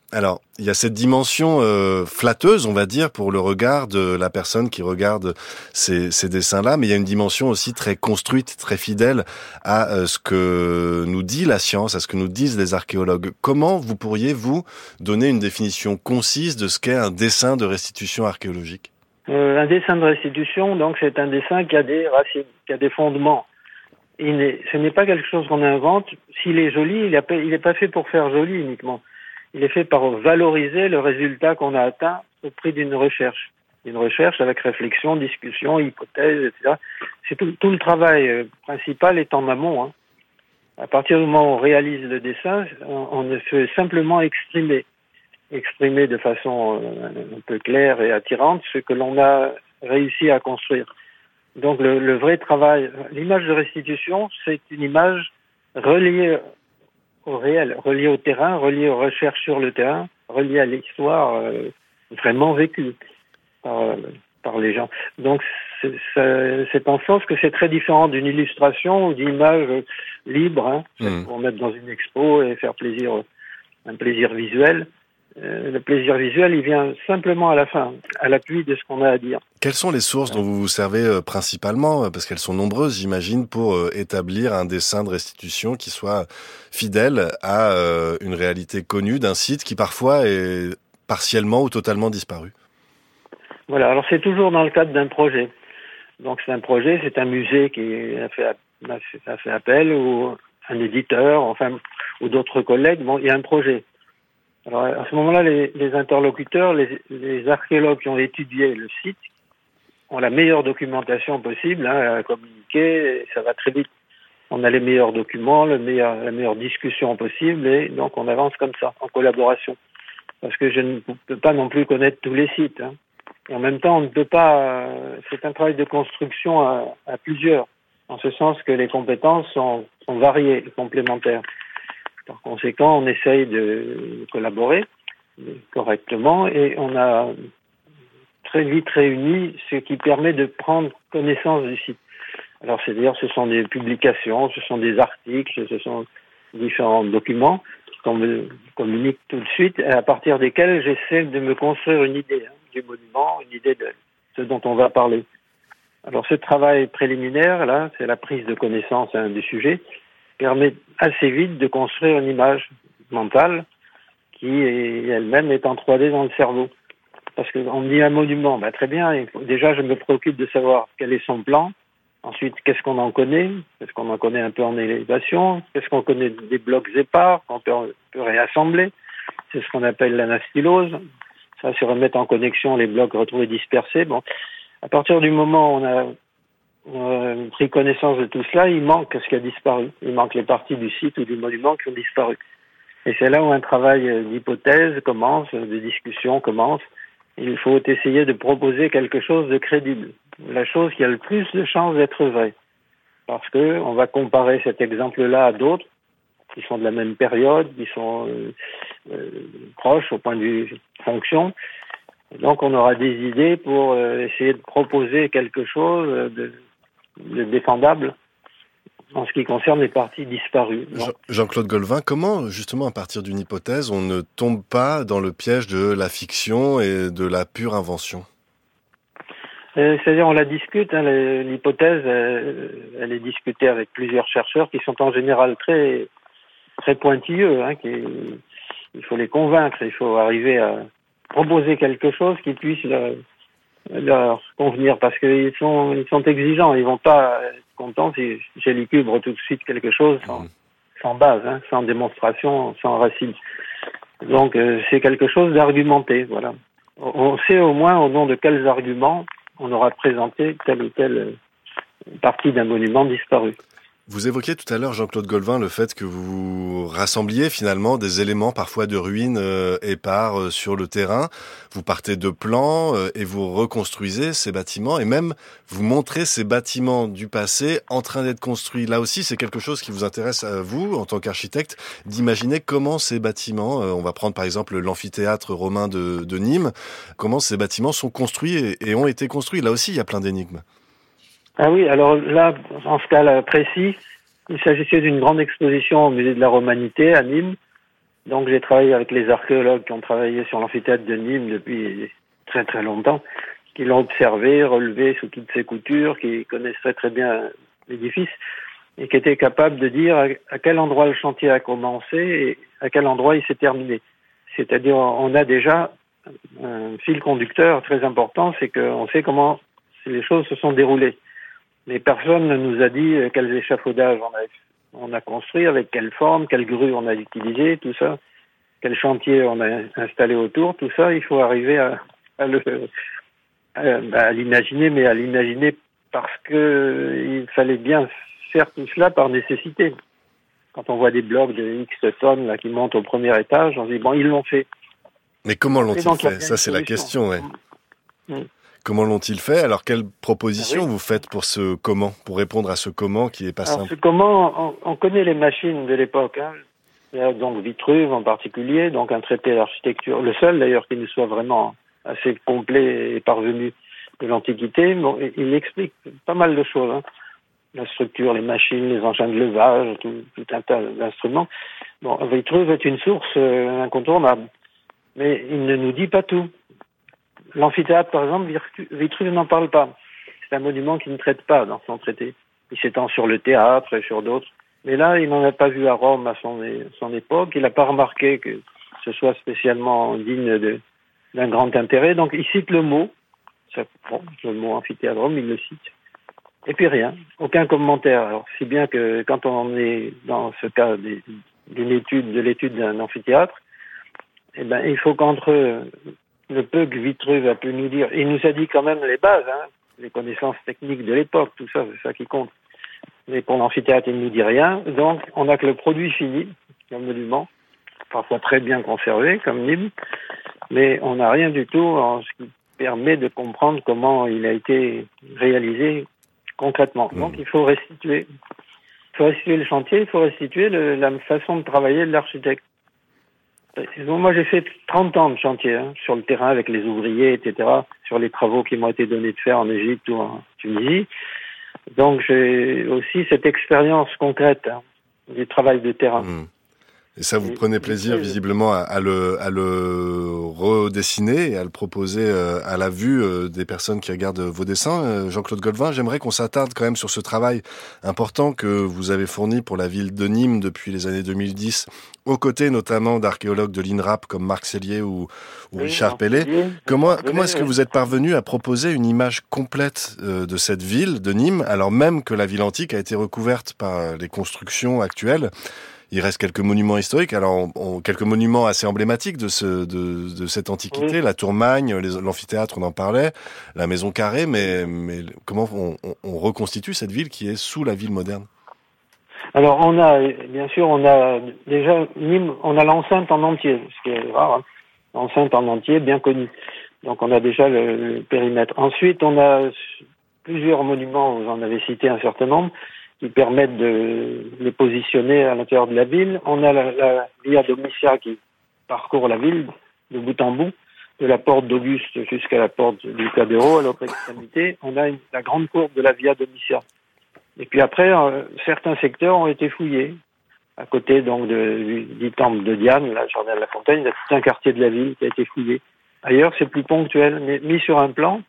Alors, il y a cette dimension euh, flatteuse, on va dire, pour le regard de la personne qui regarde ces, ces dessins-là, mais il y a une dimension aussi très construite, très fidèle à euh, ce que nous dit la science, à ce que nous disent les archéologues. Comment vous pourriez, vous, donner une définition concise de ce qu'est un dessin de restitution archéologique ? euh, Un dessin de restitution, donc, c'est un dessin qui a des racines, qui a des fondements. Il n'est, ce n'est pas quelque chose qu'on invente. S'il est joli, il n'est pas fait pour faire joli uniquement. Il est fait par valoriser le résultat qu'on a atteint au prix d'une recherche. Une recherche avec réflexion, discussion, hypothèse, et cetera. C'est tout, tout le travail principal est en amont. Hein. À partir du moment où on réalise le dessin, on, on ne fait simplement exprimer. Exprimer de façon un peu claire et attirante ce que l'on a réussi à construire. Donc le, le vrai travail, l'image de restitution, c'est une image reliée au réel, relié au terrain, relié aux recherches sur le terrain, relié à l'histoire euh, vraiment vécue par, euh, par les gens. Donc c'est, c'est, c'est en sens que c'est très différent d'une illustration ou d'image libre, hein, mmh. pour mettre dans une expo et faire plaisir, un plaisir visuel. Euh, le plaisir visuel, il vient simplement à la fin, à l'appui de ce qu'on a à dire. Quelles sont les sources dont vous vous servez euh, principalement, parce qu'elles sont nombreuses, j'imagine, pour euh, établir un dessin de restitution qui soit fidèle à euh, une réalité connue d'un site qui parfois est partiellement ou totalement disparu? Voilà, alors c'est toujours dans le cadre d'un projet. Donc c'est un projet, c'est un musée qui a fait, a fait appel, ou un éditeur, enfin, ou d'autres collègues. Bon, il y a un projet. Alors à ce moment-là, les, les interlocuteurs, les, les archéologues qui ont étudié le site ont la meilleure documentation possible, hein, à communiquer, et ça va très vite. On a les meilleurs documents, le meilleur, la meilleure discussion possible, et donc on avance comme ça, en collaboration. Parce que je ne peux pas non plus connaître tous les sites. Hein. Et en même temps, on ne peut pas... C'est un travail de construction à, à plusieurs, en ce sens que les compétences sont, sont variées et complémentaires. Par conséquent, on essaye de collaborer correctement et on a très vite réuni ce qui permet de prendre connaissance du site. Alors, c'est-à-dire, ce sont des publications, ce sont des articles, ce sont différents documents qu'on me communique tout de suite et à partir desquels j'essaie de me construire une idée hein, du monument, une idée de ce dont on va parler. Alors, ce travail préliminaire, là, c'est la prise de connaissance hein, du sujet, permet assez vite de construire une image mentale qui est, elle-même est en trois D dans le cerveau. Parce qu'on me dit un monument, ben très bien, il faut, déjà je me préoccupe de savoir quel est son plan, ensuite qu'est-ce qu'on en connaît, est-ce qu'on en connaît un peu en élévation, qu'est-ce qu'on connaît des blocs épars qu'on peut, peut réassembler, c'est ce qu'on appelle l'anastylose, ça c'est remettre en connexion les blocs retrouvés dispersés. Bon, à partir du moment où on a Euh, pris connaissance de tout cela, il manque ce qui a disparu. Il manque les parties du site ou du monument qui ont disparu. Et c'est là où un travail d'hypothèse commence, de discussion commence. Il faut essayer de proposer quelque chose de crédible. La chose qui a le plus de chances d'être vraie. Parce que on va comparer cet exemple-là à d'autres qui sont de la même période, qui sont euh, euh, proches au point de vue fonction. Et donc on aura des idées pour euh, essayer de proposer quelque chose de de défendable en ce qui concerne les parties disparues. Jean- Jean-Claude Golvin, comment, justement, à partir d'une hypothèse, on ne tombe pas dans le piège de la fiction et de la pure invention ? euh, C'est-à-dire, on la discute, hein, l'hypothèse, euh, elle est discutée avec plusieurs chercheurs qui sont en général très, très pointilleux, hein, qui, il faut les convaincre, il faut arriver à proposer quelque chose qui puisse leur, leur convenir, parce qu'ils sont, ils sont exigeants, ils vont pas être contents si j'élucubre tout de suite quelque chose sans, sans base, hein, sans démonstration, sans racine. Donc euh, c'est quelque chose d'argumenté, voilà. On sait au moins au nom de quels arguments on aura présenté telle ou telle partie d'un monument disparu. Vous évoquiez tout à l'heure, Jean-Claude Golvin, le fait que vous rassembliez finalement des éléments parfois de ruines euh, épars euh, sur le terrain. Vous partez de plans euh, et vous reconstruisez ces bâtiments et même vous montrez ces bâtiments du passé en train d'être construits. Là aussi, c'est quelque chose qui vous intéresse à vous, en tant qu'architecte, d'imaginer comment ces bâtiments, euh, on va prendre par exemple l'amphithéâtre romain de, de Nîmes, comment ces bâtiments sont construits et, et ont été construits. Là aussi, il y a plein d'énigmes. Ah oui, alors là, en ce cas-là précis, il s'agissait d'une grande exposition au musée de la Romanité à Nîmes, Donc j'ai travaillé avec les archéologues qui ont travaillé sur l'amphithéâtre de Nîmes depuis très très longtemps, qui l'ont observé, relevé sous toutes ses coutures, qui connaissent très très bien l'édifice et qui étaient capables de dire à, à quel endroit le chantier a commencé et à quel endroit il s'est terminé. C'est-à-dire on a déjà un fil conducteur très important, c'est qu'on sait comment les choses se sont déroulées. Mais personne ne nous a dit quels échafaudages on a, on a construit, avec quelle forme, quelle grue on a utilisé, tout ça, quel chantier on a installé autour, tout ça, il faut arriver à, à, le, à, à l'imaginer, mais à l'imaginer parce que il fallait bien faire tout cela par nécessité. Quand on voit des blocs de X tonnes là, qui montent au premier étage, on se dit, bon, ils l'ont fait. Mais comment l'ont-ils donc, fait? Ça, c'est la question, ouais. Mmh. Comment l'ont-ils fait? Alors, quelle proposition ah oui. vous faites pour ce comment, pour répondre à ce comment qui est pas Alors, simple? Ce comment, on, on connaît les machines de l'époque, hein. Il y a donc Vitruve en particulier, donc un traité d'architecture, le seul d'ailleurs qui nous soit vraiment assez complet et parvenu de l'Antiquité. Bon, il explique pas mal de choses, hein. La structure, les machines, les engins de levage, tout, tout un tas d'instruments. Bon, Vitruve est une source euh, incontournable, mais il ne nous dit pas tout. L'amphithéâtre, par exemple, Vitruve n'en parle pas. C'est un monument qu'il ne traite pas dans son traité. Il s'étend sur le théâtre et sur d'autres. Mais là, il n'en a pas vu à Rome à son, son époque. Il n'a pas remarqué que ce soit spécialement digne de, d'un grand intérêt. Donc, il cite le mot. Ça, bon, le mot amphithéâtre Rome, il le cite. Et puis rien. Aucun commentaire. Alors, si bien que quand on est dans ce cas des, d'une étude, de l'étude d'un amphithéâtre, eh ben, il faut qu'entre le peu que Vitruve a pu nous dire, il nous a dit quand même les bases, hein, les connaissances techniques de l'époque, tout ça, c'est ça qui compte. Mais pour l'amphithéâtre, il ne nous dit rien. Donc, on n'a que le produit fini, le monument, parfois très bien conservé, comme Nîmes, mais on n'a rien du tout en ce qui permet de comprendre comment il a été réalisé concrètement. Donc, il faut restituer. Il faut restituer le chantier, il faut restituer le, la façon de travailler de l'architecte. Moi, j'ai fait trente ans de chantier, hein, sur le terrain avec les ouvriers, et cetera, sur les travaux qui m'ont été donnés de faire en Égypte ou en Tunisie. Donc, j'ai aussi cette expérience concrète, hein, du travail de terrain. Mmh. Et ça, vous et, prenez plaisir, et, visiblement, à, à, le, à le redessiner et à le proposer euh, à la vue euh, des personnes qui regardent vos dessins. Euh, Jean-Claude Golvin, j'aimerais qu'on s'attarde quand même sur ce travail important que vous avez fourni pour la ville de Nîmes depuis les années deux mille dix, aux côtés notamment d'archéologues de l'INRAP comme Marc Sellier ou, ou oui, Richard Pellet. Comment, comment est-ce que vous êtes parvenu à proposer une image complète euh, de cette ville, de Nîmes, alors même que la ville antique a été recouverte par les constructions actuelles? Il reste quelques monuments historiques, alors on, on, quelques monuments assez emblématiques de, ce, de, de cette antiquité, oui. La Tour Magne, les, l'amphithéâtre, on en parlait, la Maison Carrée, mais, mais comment on, on, on reconstitue cette ville qui est sous la ville moderne? Alors on a, bien sûr, on a déjà Nîmes, on a l'enceinte en entier, ce qui est rare, hein. L'enceinte en entier, bien connue. Donc on a déjà le, le périmètre. Ensuite, on a plusieurs monuments, vous en avez cité un certain nombre, qui permettent de les positionner à l'intérieur de la ville. On a la, la Via Domitia qui parcourt la ville de bout en bout, de la porte d'Auguste jusqu'à la porte du Trocadéro à l'autre extrémité. On a une, la grande courbe de la Via Domitia. Et puis après, euh, certains secteurs ont été fouillés. À côté donc de, du, du temple de Diane, la Jardin de la Fontaine, il y a tout un quartier de la ville qui a été fouillé. Ailleurs, c'est plus ponctuel, mais mis sur un plan,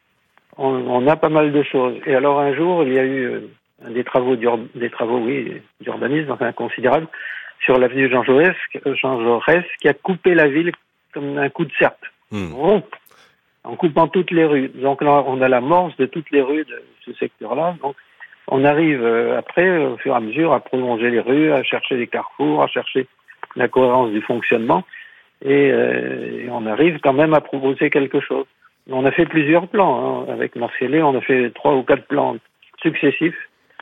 on, on a pas mal de choses. Et alors un jour, il y a eu euh, des travaux, des travaux, oui, d'urbanisme, enfin considérables, sur l'avenue Jean Jaurès, Jean Jaurès, qui a coupé la ville comme un coup de serpe. Mmh. Oh, en coupant toutes les rues. Donc là, on a l'amorce de toutes les rues de ce secteur-là. Donc, on arrive euh, après, au fur et à mesure, à prolonger les rues, à chercher les carrefours, à chercher la cohérence du fonctionnement. Et, euh, et on arrive quand même à proposer quelque chose. On a fait plusieurs plans, hein. Avec Marcellet, on a fait trois ou quatre plans successifs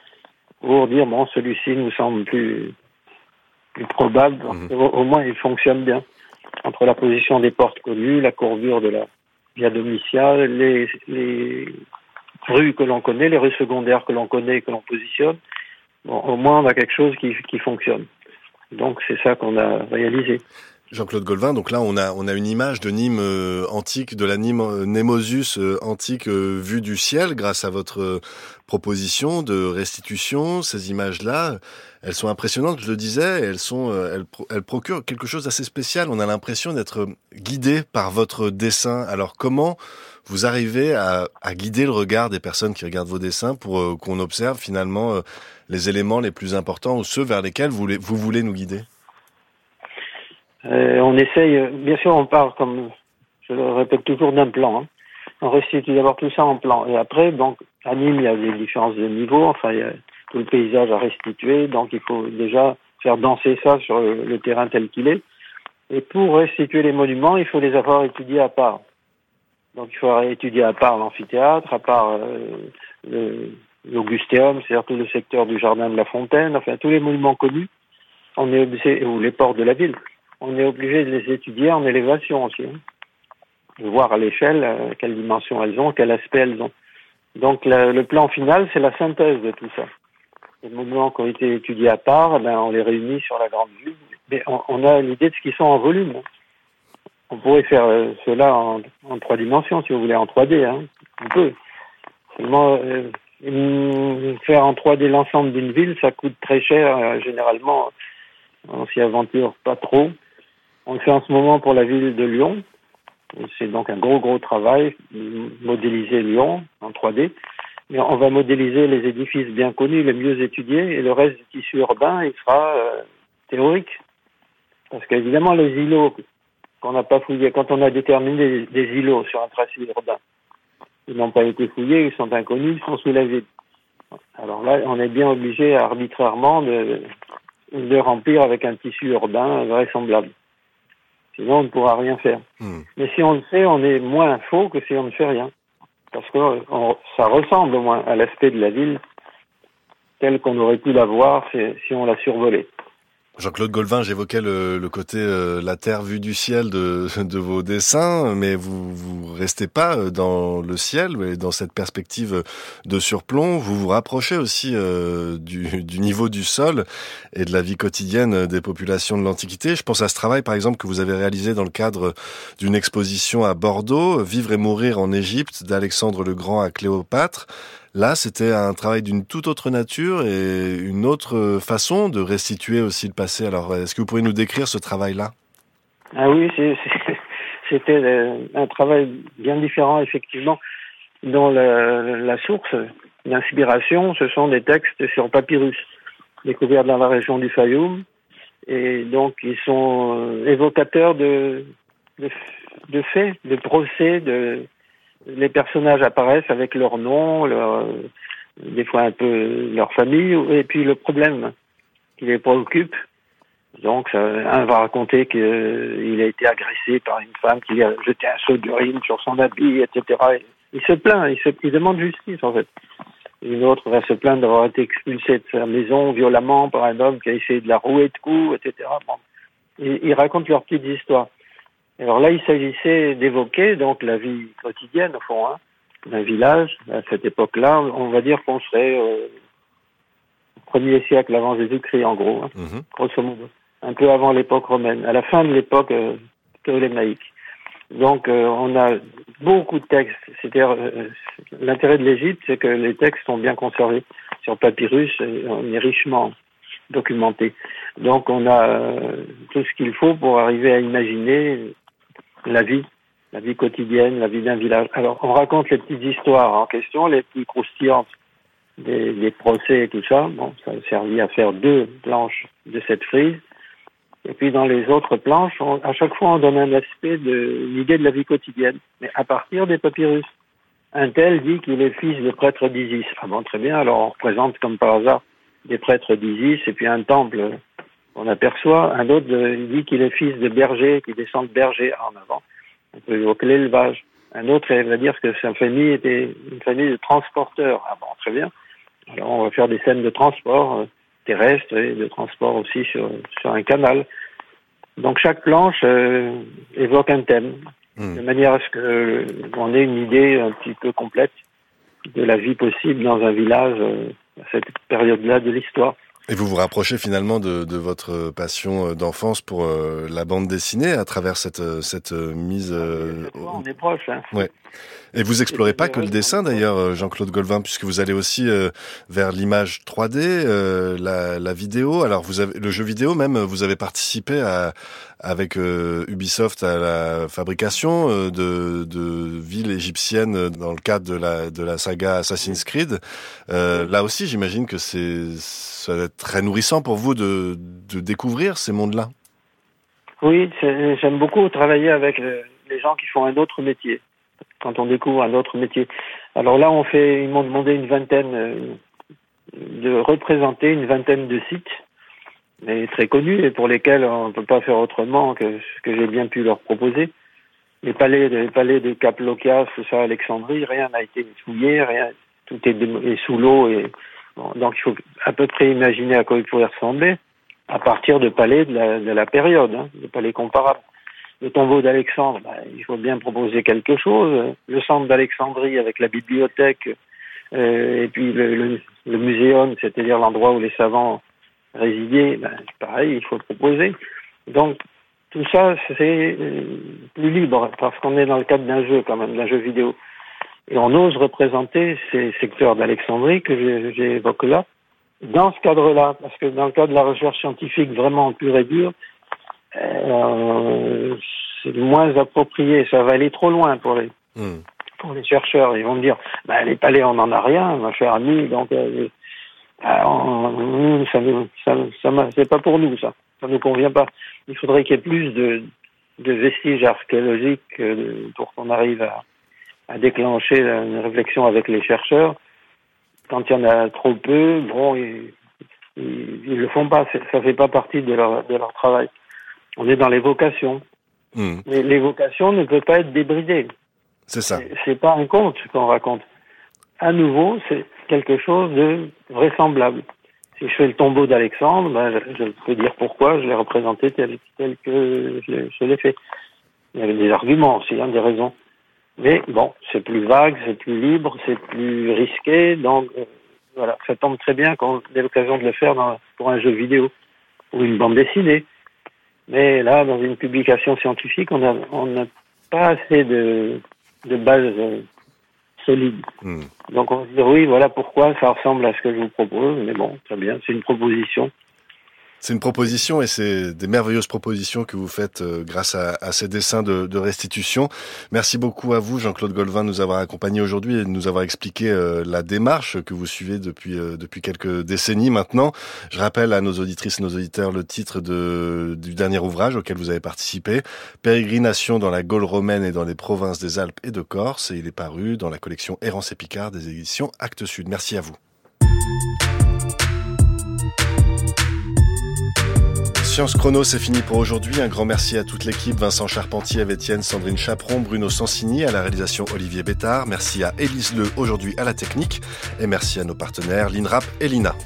pour dire, bon, celui-ci nous semble plus, plus probable, mmh. au, au moins il fonctionne bien. Entre la position des portes connues, la courbure de la Via Domitia, les, les rues que l'on connaît, les rues secondaires que l'on connaît et que l'on positionne, bon, au moins on a quelque chose qui, qui fonctionne. Donc c'est ça qu'on a réalisé. Jean-Claude Golvin, donc là on a on a une image de Nîmes euh, antique, de la Nîmes euh, Némosus euh, antique euh, vue du ciel grâce à votre euh, proposition de restitution. Ces images-là, elles sont impressionnantes, je le disais, elles sont euh, elles, pro- elles procurent quelque chose d'assez spécial. On a l'impression d'être guidé par votre dessin. Alors comment vous arrivez à, à guider le regard des personnes qui regardent vos dessins pour euh, qu'on observe finalement euh, les éléments les plus importants ou ceux vers lesquels vous voulez, vous voulez nous guider? Euh, on essaye, bien sûr, on part, comme je le répète toujours, d'un plan. Hein. On restitue d'abord tout ça en plan. Et après, donc, à Nîmes, il y a des différences de niveau. Enfin, il y a tout le paysage à restituer. Donc, il faut déjà faire danser ça sur le, le terrain tel qu'il est. Et pour restituer les monuments, il faut les avoir étudiés à part. Donc, il faut étudier à part l'amphithéâtre, à part euh, le, l'Augustéum, c'est-à-dire tout le secteur du jardin de la Fontaine, enfin, tous les monuments connus, on est obligé, ou les ports de la ville. On est obligé de les étudier en élévation aussi, hein. De voir à l'échelle euh, quelle dimension elles ont, quel aspect elles ont. Donc la, le plan final, c'est la synthèse de tout ça. Les monuments qui ont été étudiés à part, eh ben, on les réunit sur la grande vue. Mais on, on a l'idée de ce qu'ils sont en volume. On pourrait faire euh, cela en, en trois dimensions, si vous voulez, en trois D. Hein. On peut. Seulement, euh, une, faire en trois D l'ensemble d'une ville, ça coûte très cher. Euh, généralement, on s'y aventure pas trop. On le fait en ce moment pour la ville de Lyon. C'est donc un gros, gros travail, modéliser Lyon en trois D. Mais on va modéliser les édifices bien connus, les mieux étudiés, et le reste du tissu urbain, il sera euh, théorique. Parce qu'évidemment, les îlots qu'on n'a pas fouillés, quand on a déterminé des, des îlots sur un tracé urbain, ils n'ont pas été fouillés, ils sont inconnus, ils sont sous la ville. Alors là, on est bien obligé arbitrairement de, de remplir avec un tissu urbain vraisemblable. Sinon, on ne pourra rien faire. Mmh. Mais si on le fait, on est moins faux que si on ne fait rien. Parce que on, ça ressemble au moins à l'aspect de la ville tel qu'on aurait pu la voir si, si on l'a survolée. Jean-Claude Golvin, j'évoquais le, le côté euh, la terre vue du ciel de, de vos dessins, mais vous vous restez pas dans le ciel, mais dans cette perspective de surplomb. Vous vous rapprochez aussi euh, du, du niveau du sol et de la vie quotidienne des populations de l'Antiquité. Je pense à ce travail, par exemple, que vous avez réalisé dans le cadre d'une exposition à Bordeaux, Vivre et mourir en Égypte, d'Alexandre le Grand à Cléopâtre. Là, c'était un travail d'une toute autre nature et une autre façon de restituer aussi le passé. Alors, est-ce que vous pouvez nous décrire ce travail-là? Ah oui, c'est, c'est, c'était un travail bien différent, effectivement, dont la, la source, l'inspiration, ce sont des textes sur papyrus, découverts dans la région du Fayoum. Et donc, ils sont évocateurs de, de, de faits, de procès, de... Les personnages apparaissent avec leur nom, leur, des fois un peu leur famille, et puis le problème qui les préoccupe. Donc, ça, un va raconter qu'il a été agressé par une femme qui a jeté un seau d'urine sur son habit, et cetera. Il se plaint, il, se, il demande justice, en fait. Une autre va se plaindre d'avoir été expulsée de sa maison violemment par un homme qui a essayé de la rouer de coups, et cetera. Bon. Ils, ils racontent leurs petites histoires. Alors là, il s'agissait d'évoquer donc la vie quotidienne, au fond, hein, d'un village. À cette époque-là, on va dire qu'on serait euh, au premier siècle avant Jésus-Christ, en gros, hein, mmh. grosso modo, un peu avant l'époque romaine, à la fin de l'époque euh, ptolémaïque. Donc, euh, on a beaucoup de textes. C'est-à-dire, euh, l'intérêt de l'Égypte, c'est que les textes sont bien conservés sur papyrus, et on est richement documenté. Donc, on a euh, tout ce qu'il faut pour arriver à imaginer la vie, la vie quotidienne, la vie d'un village. Alors, on raconte les petites histoires en question, les plus croustillantes des, des procès et tout ça. Bon, ça a servi à faire deux planches de cette frise. Et puis, dans les autres planches, on, à chaque fois, on donne un aspect de l'idée de la vie quotidienne, mais à partir des papyrus. Un tel dit qu'il est fils de prêtre d'Isis. Ah bon, très bien, alors on représente comme par hasard des prêtres d'Isis et puis un temple on aperçoit. Un autre il dit qu'il est fils de berger, qui descend de berger en avant. On peut évoquer l'élevage. Un autre va dire que sa famille était une famille de transporteurs. Ah bon, très bien. Alors on va faire des scènes de transport euh, terrestre et de transport aussi sur, sur un canal. Donc chaque planche euh, évoque un thème, mmh. de manière à ce que on ait une idée un petit peu complète de la vie possible dans un village euh, à cette période-là de l'histoire. Et vous vous rapprochez finalement de, de votre passion d'enfance pour euh, la bande dessinée à travers cette, cette mise... Euh, on est proches. Hein. Ouais. Et vous explorez pas que le dessin d'ailleurs, Jean-Claude Golvin, puisque vous allez aussi euh, vers l'image trois D, euh, la, la vidéo. Alors vous avez le jeu vidéo même, vous avez participé à, avec euh, Ubisoft à la fabrication euh, de, de villes égyptiennes dans le cadre de la, de la saga Assassin's Creed. Euh, là aussi, j'imagine que c'est, ça va être très nourrissant pour vous de, de découvrir ces mondes-là. Oui, c'est, j'aime beaucoup travailler avec le, les gens qui font un autre métier. Quand on découvre un autre métier. Alors là, on fait, ils m'ont demandé une vingtaine euh, de représenter une vingtaine de sites, mais très connus et pour lesquels on ne peut pas faire autrement que ce que j'ai bien pu leur proposer. Les palais, les palais de Cap-Locias, ça, Alexandrie, rien n'a été fouillé, rien, tout est, est sous l'eau et bon, donc il faut à peu près imaginer à quoi il pourrait ressembler à partir de palais de la, de la période, hein, de palais comparables. Le tombeau d'Alexandre, bah, il faut bien proposer quelque chose. Le centre d'Alexandrie avec la bibliothèque euh, et puis le, le, le muséum, c'est-à-dire l'endroit où les savants résidaient, bah, pareil, il faut proposer. Donc tout ça, c'est plus libre parce qu'on est dans le cadre d'un jeu quand même, d'un jeu vidéo. Et on ose représenter ces secteurs d'Alexandrie que j'évoque là, dans ce cadre-là, parce que dans le cadre de la recherche scientifique vraiment pure et dure, Euh, c'est moins approprié, ça va aller trop loin pour les mmh. pour les chercheurs. Ils vont me dire, bah, les palais on n'en a rien, ma chère amie, donc euh, bah, on, ça, ça, ça, ça c'est pas pour nous ça, ça nous convient pas. Il faudrait qu'il y ait plus de de vestiges archéologiques euh, pour qu'on arrive à, à déclencher une réflexion avec les chercheurs. Quand il y en a trop peu, bon, ils, ils, ils le font pas, ça fait pas partie de leur de leur travail. On est dans l'évocation. Mmh. Mais l'évocation ne peut pas être débridée. C'est ça. C'est, c'est pas un conte qu'on raconte. À nouveau, c'est quelque chose de vraisemblable. Si je fais le tombeau d'Alexandre, ben, je, je peux dire pourquoi je l'ai représenté tel, tel que je l'ai, je l'ai fait. Il y avait des arguments aussi, hein, des raisons. Mais bon, c'est plus vague, c'est plus libre, c'est plus risqué. Donc, euh, voilà, ça tombe très bien quand on a l'occasion de le faire dans, pour un jeu vidéo ou une bande dessinée. Mais là, dans une publication scientifique, on a on n'a pas assez de de bases euh, solides. Mmh. Donc on se dit oui, voilà pourquoi ça ressemble à ce que je vous propose. Mais bon, très bien, c'est une proposition. C'est une proposition et c'est des merveilleuses propositions que vous faites euh, grâce à, à ces dessins de, de restitution. Merci beaucoup à vous, Jean-Claude Golvin, de nous avoir accompagnés aujourd'hui et de nous avoir expliqué euh, la démarche que vous suivez depuis euh, depuis quelques décennies maintenant. Je rappelle à nos auditrices et nos auditeurs le titre de, du dernier ouvrage auquel vous avez participé, Pérégrination dans la Gaule romaine et dans les provinces des Alpes et de Corse. Et il est paru dans la collection Errance et Picard des éditions Actes Sud. Merci à vous. Science Chrono, c'est fini pour aujourd'hui. Un grand merci à toute l'équipe, Vincent Charpentier, Étienne, Sandrine Chaperon, Bruno Sansini, à la réalisation Olivier Bétard. Merci à Élise Le, aujourd'hui à la technique. Et merci à nos partenaires l'INRAP et l'I N A.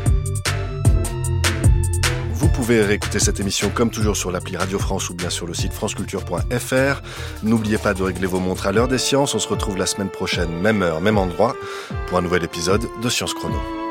Vous pouvez réécouter cette émission comme toujours sur l'appli Radio France ou bien sur le site franceculture point f r. N'oubliez pas de régler vos montres à l'heure des sciences. On se retrouve la semaine prochaine, même heure, même endroit, pour un nouvel épisode de Science Chrono.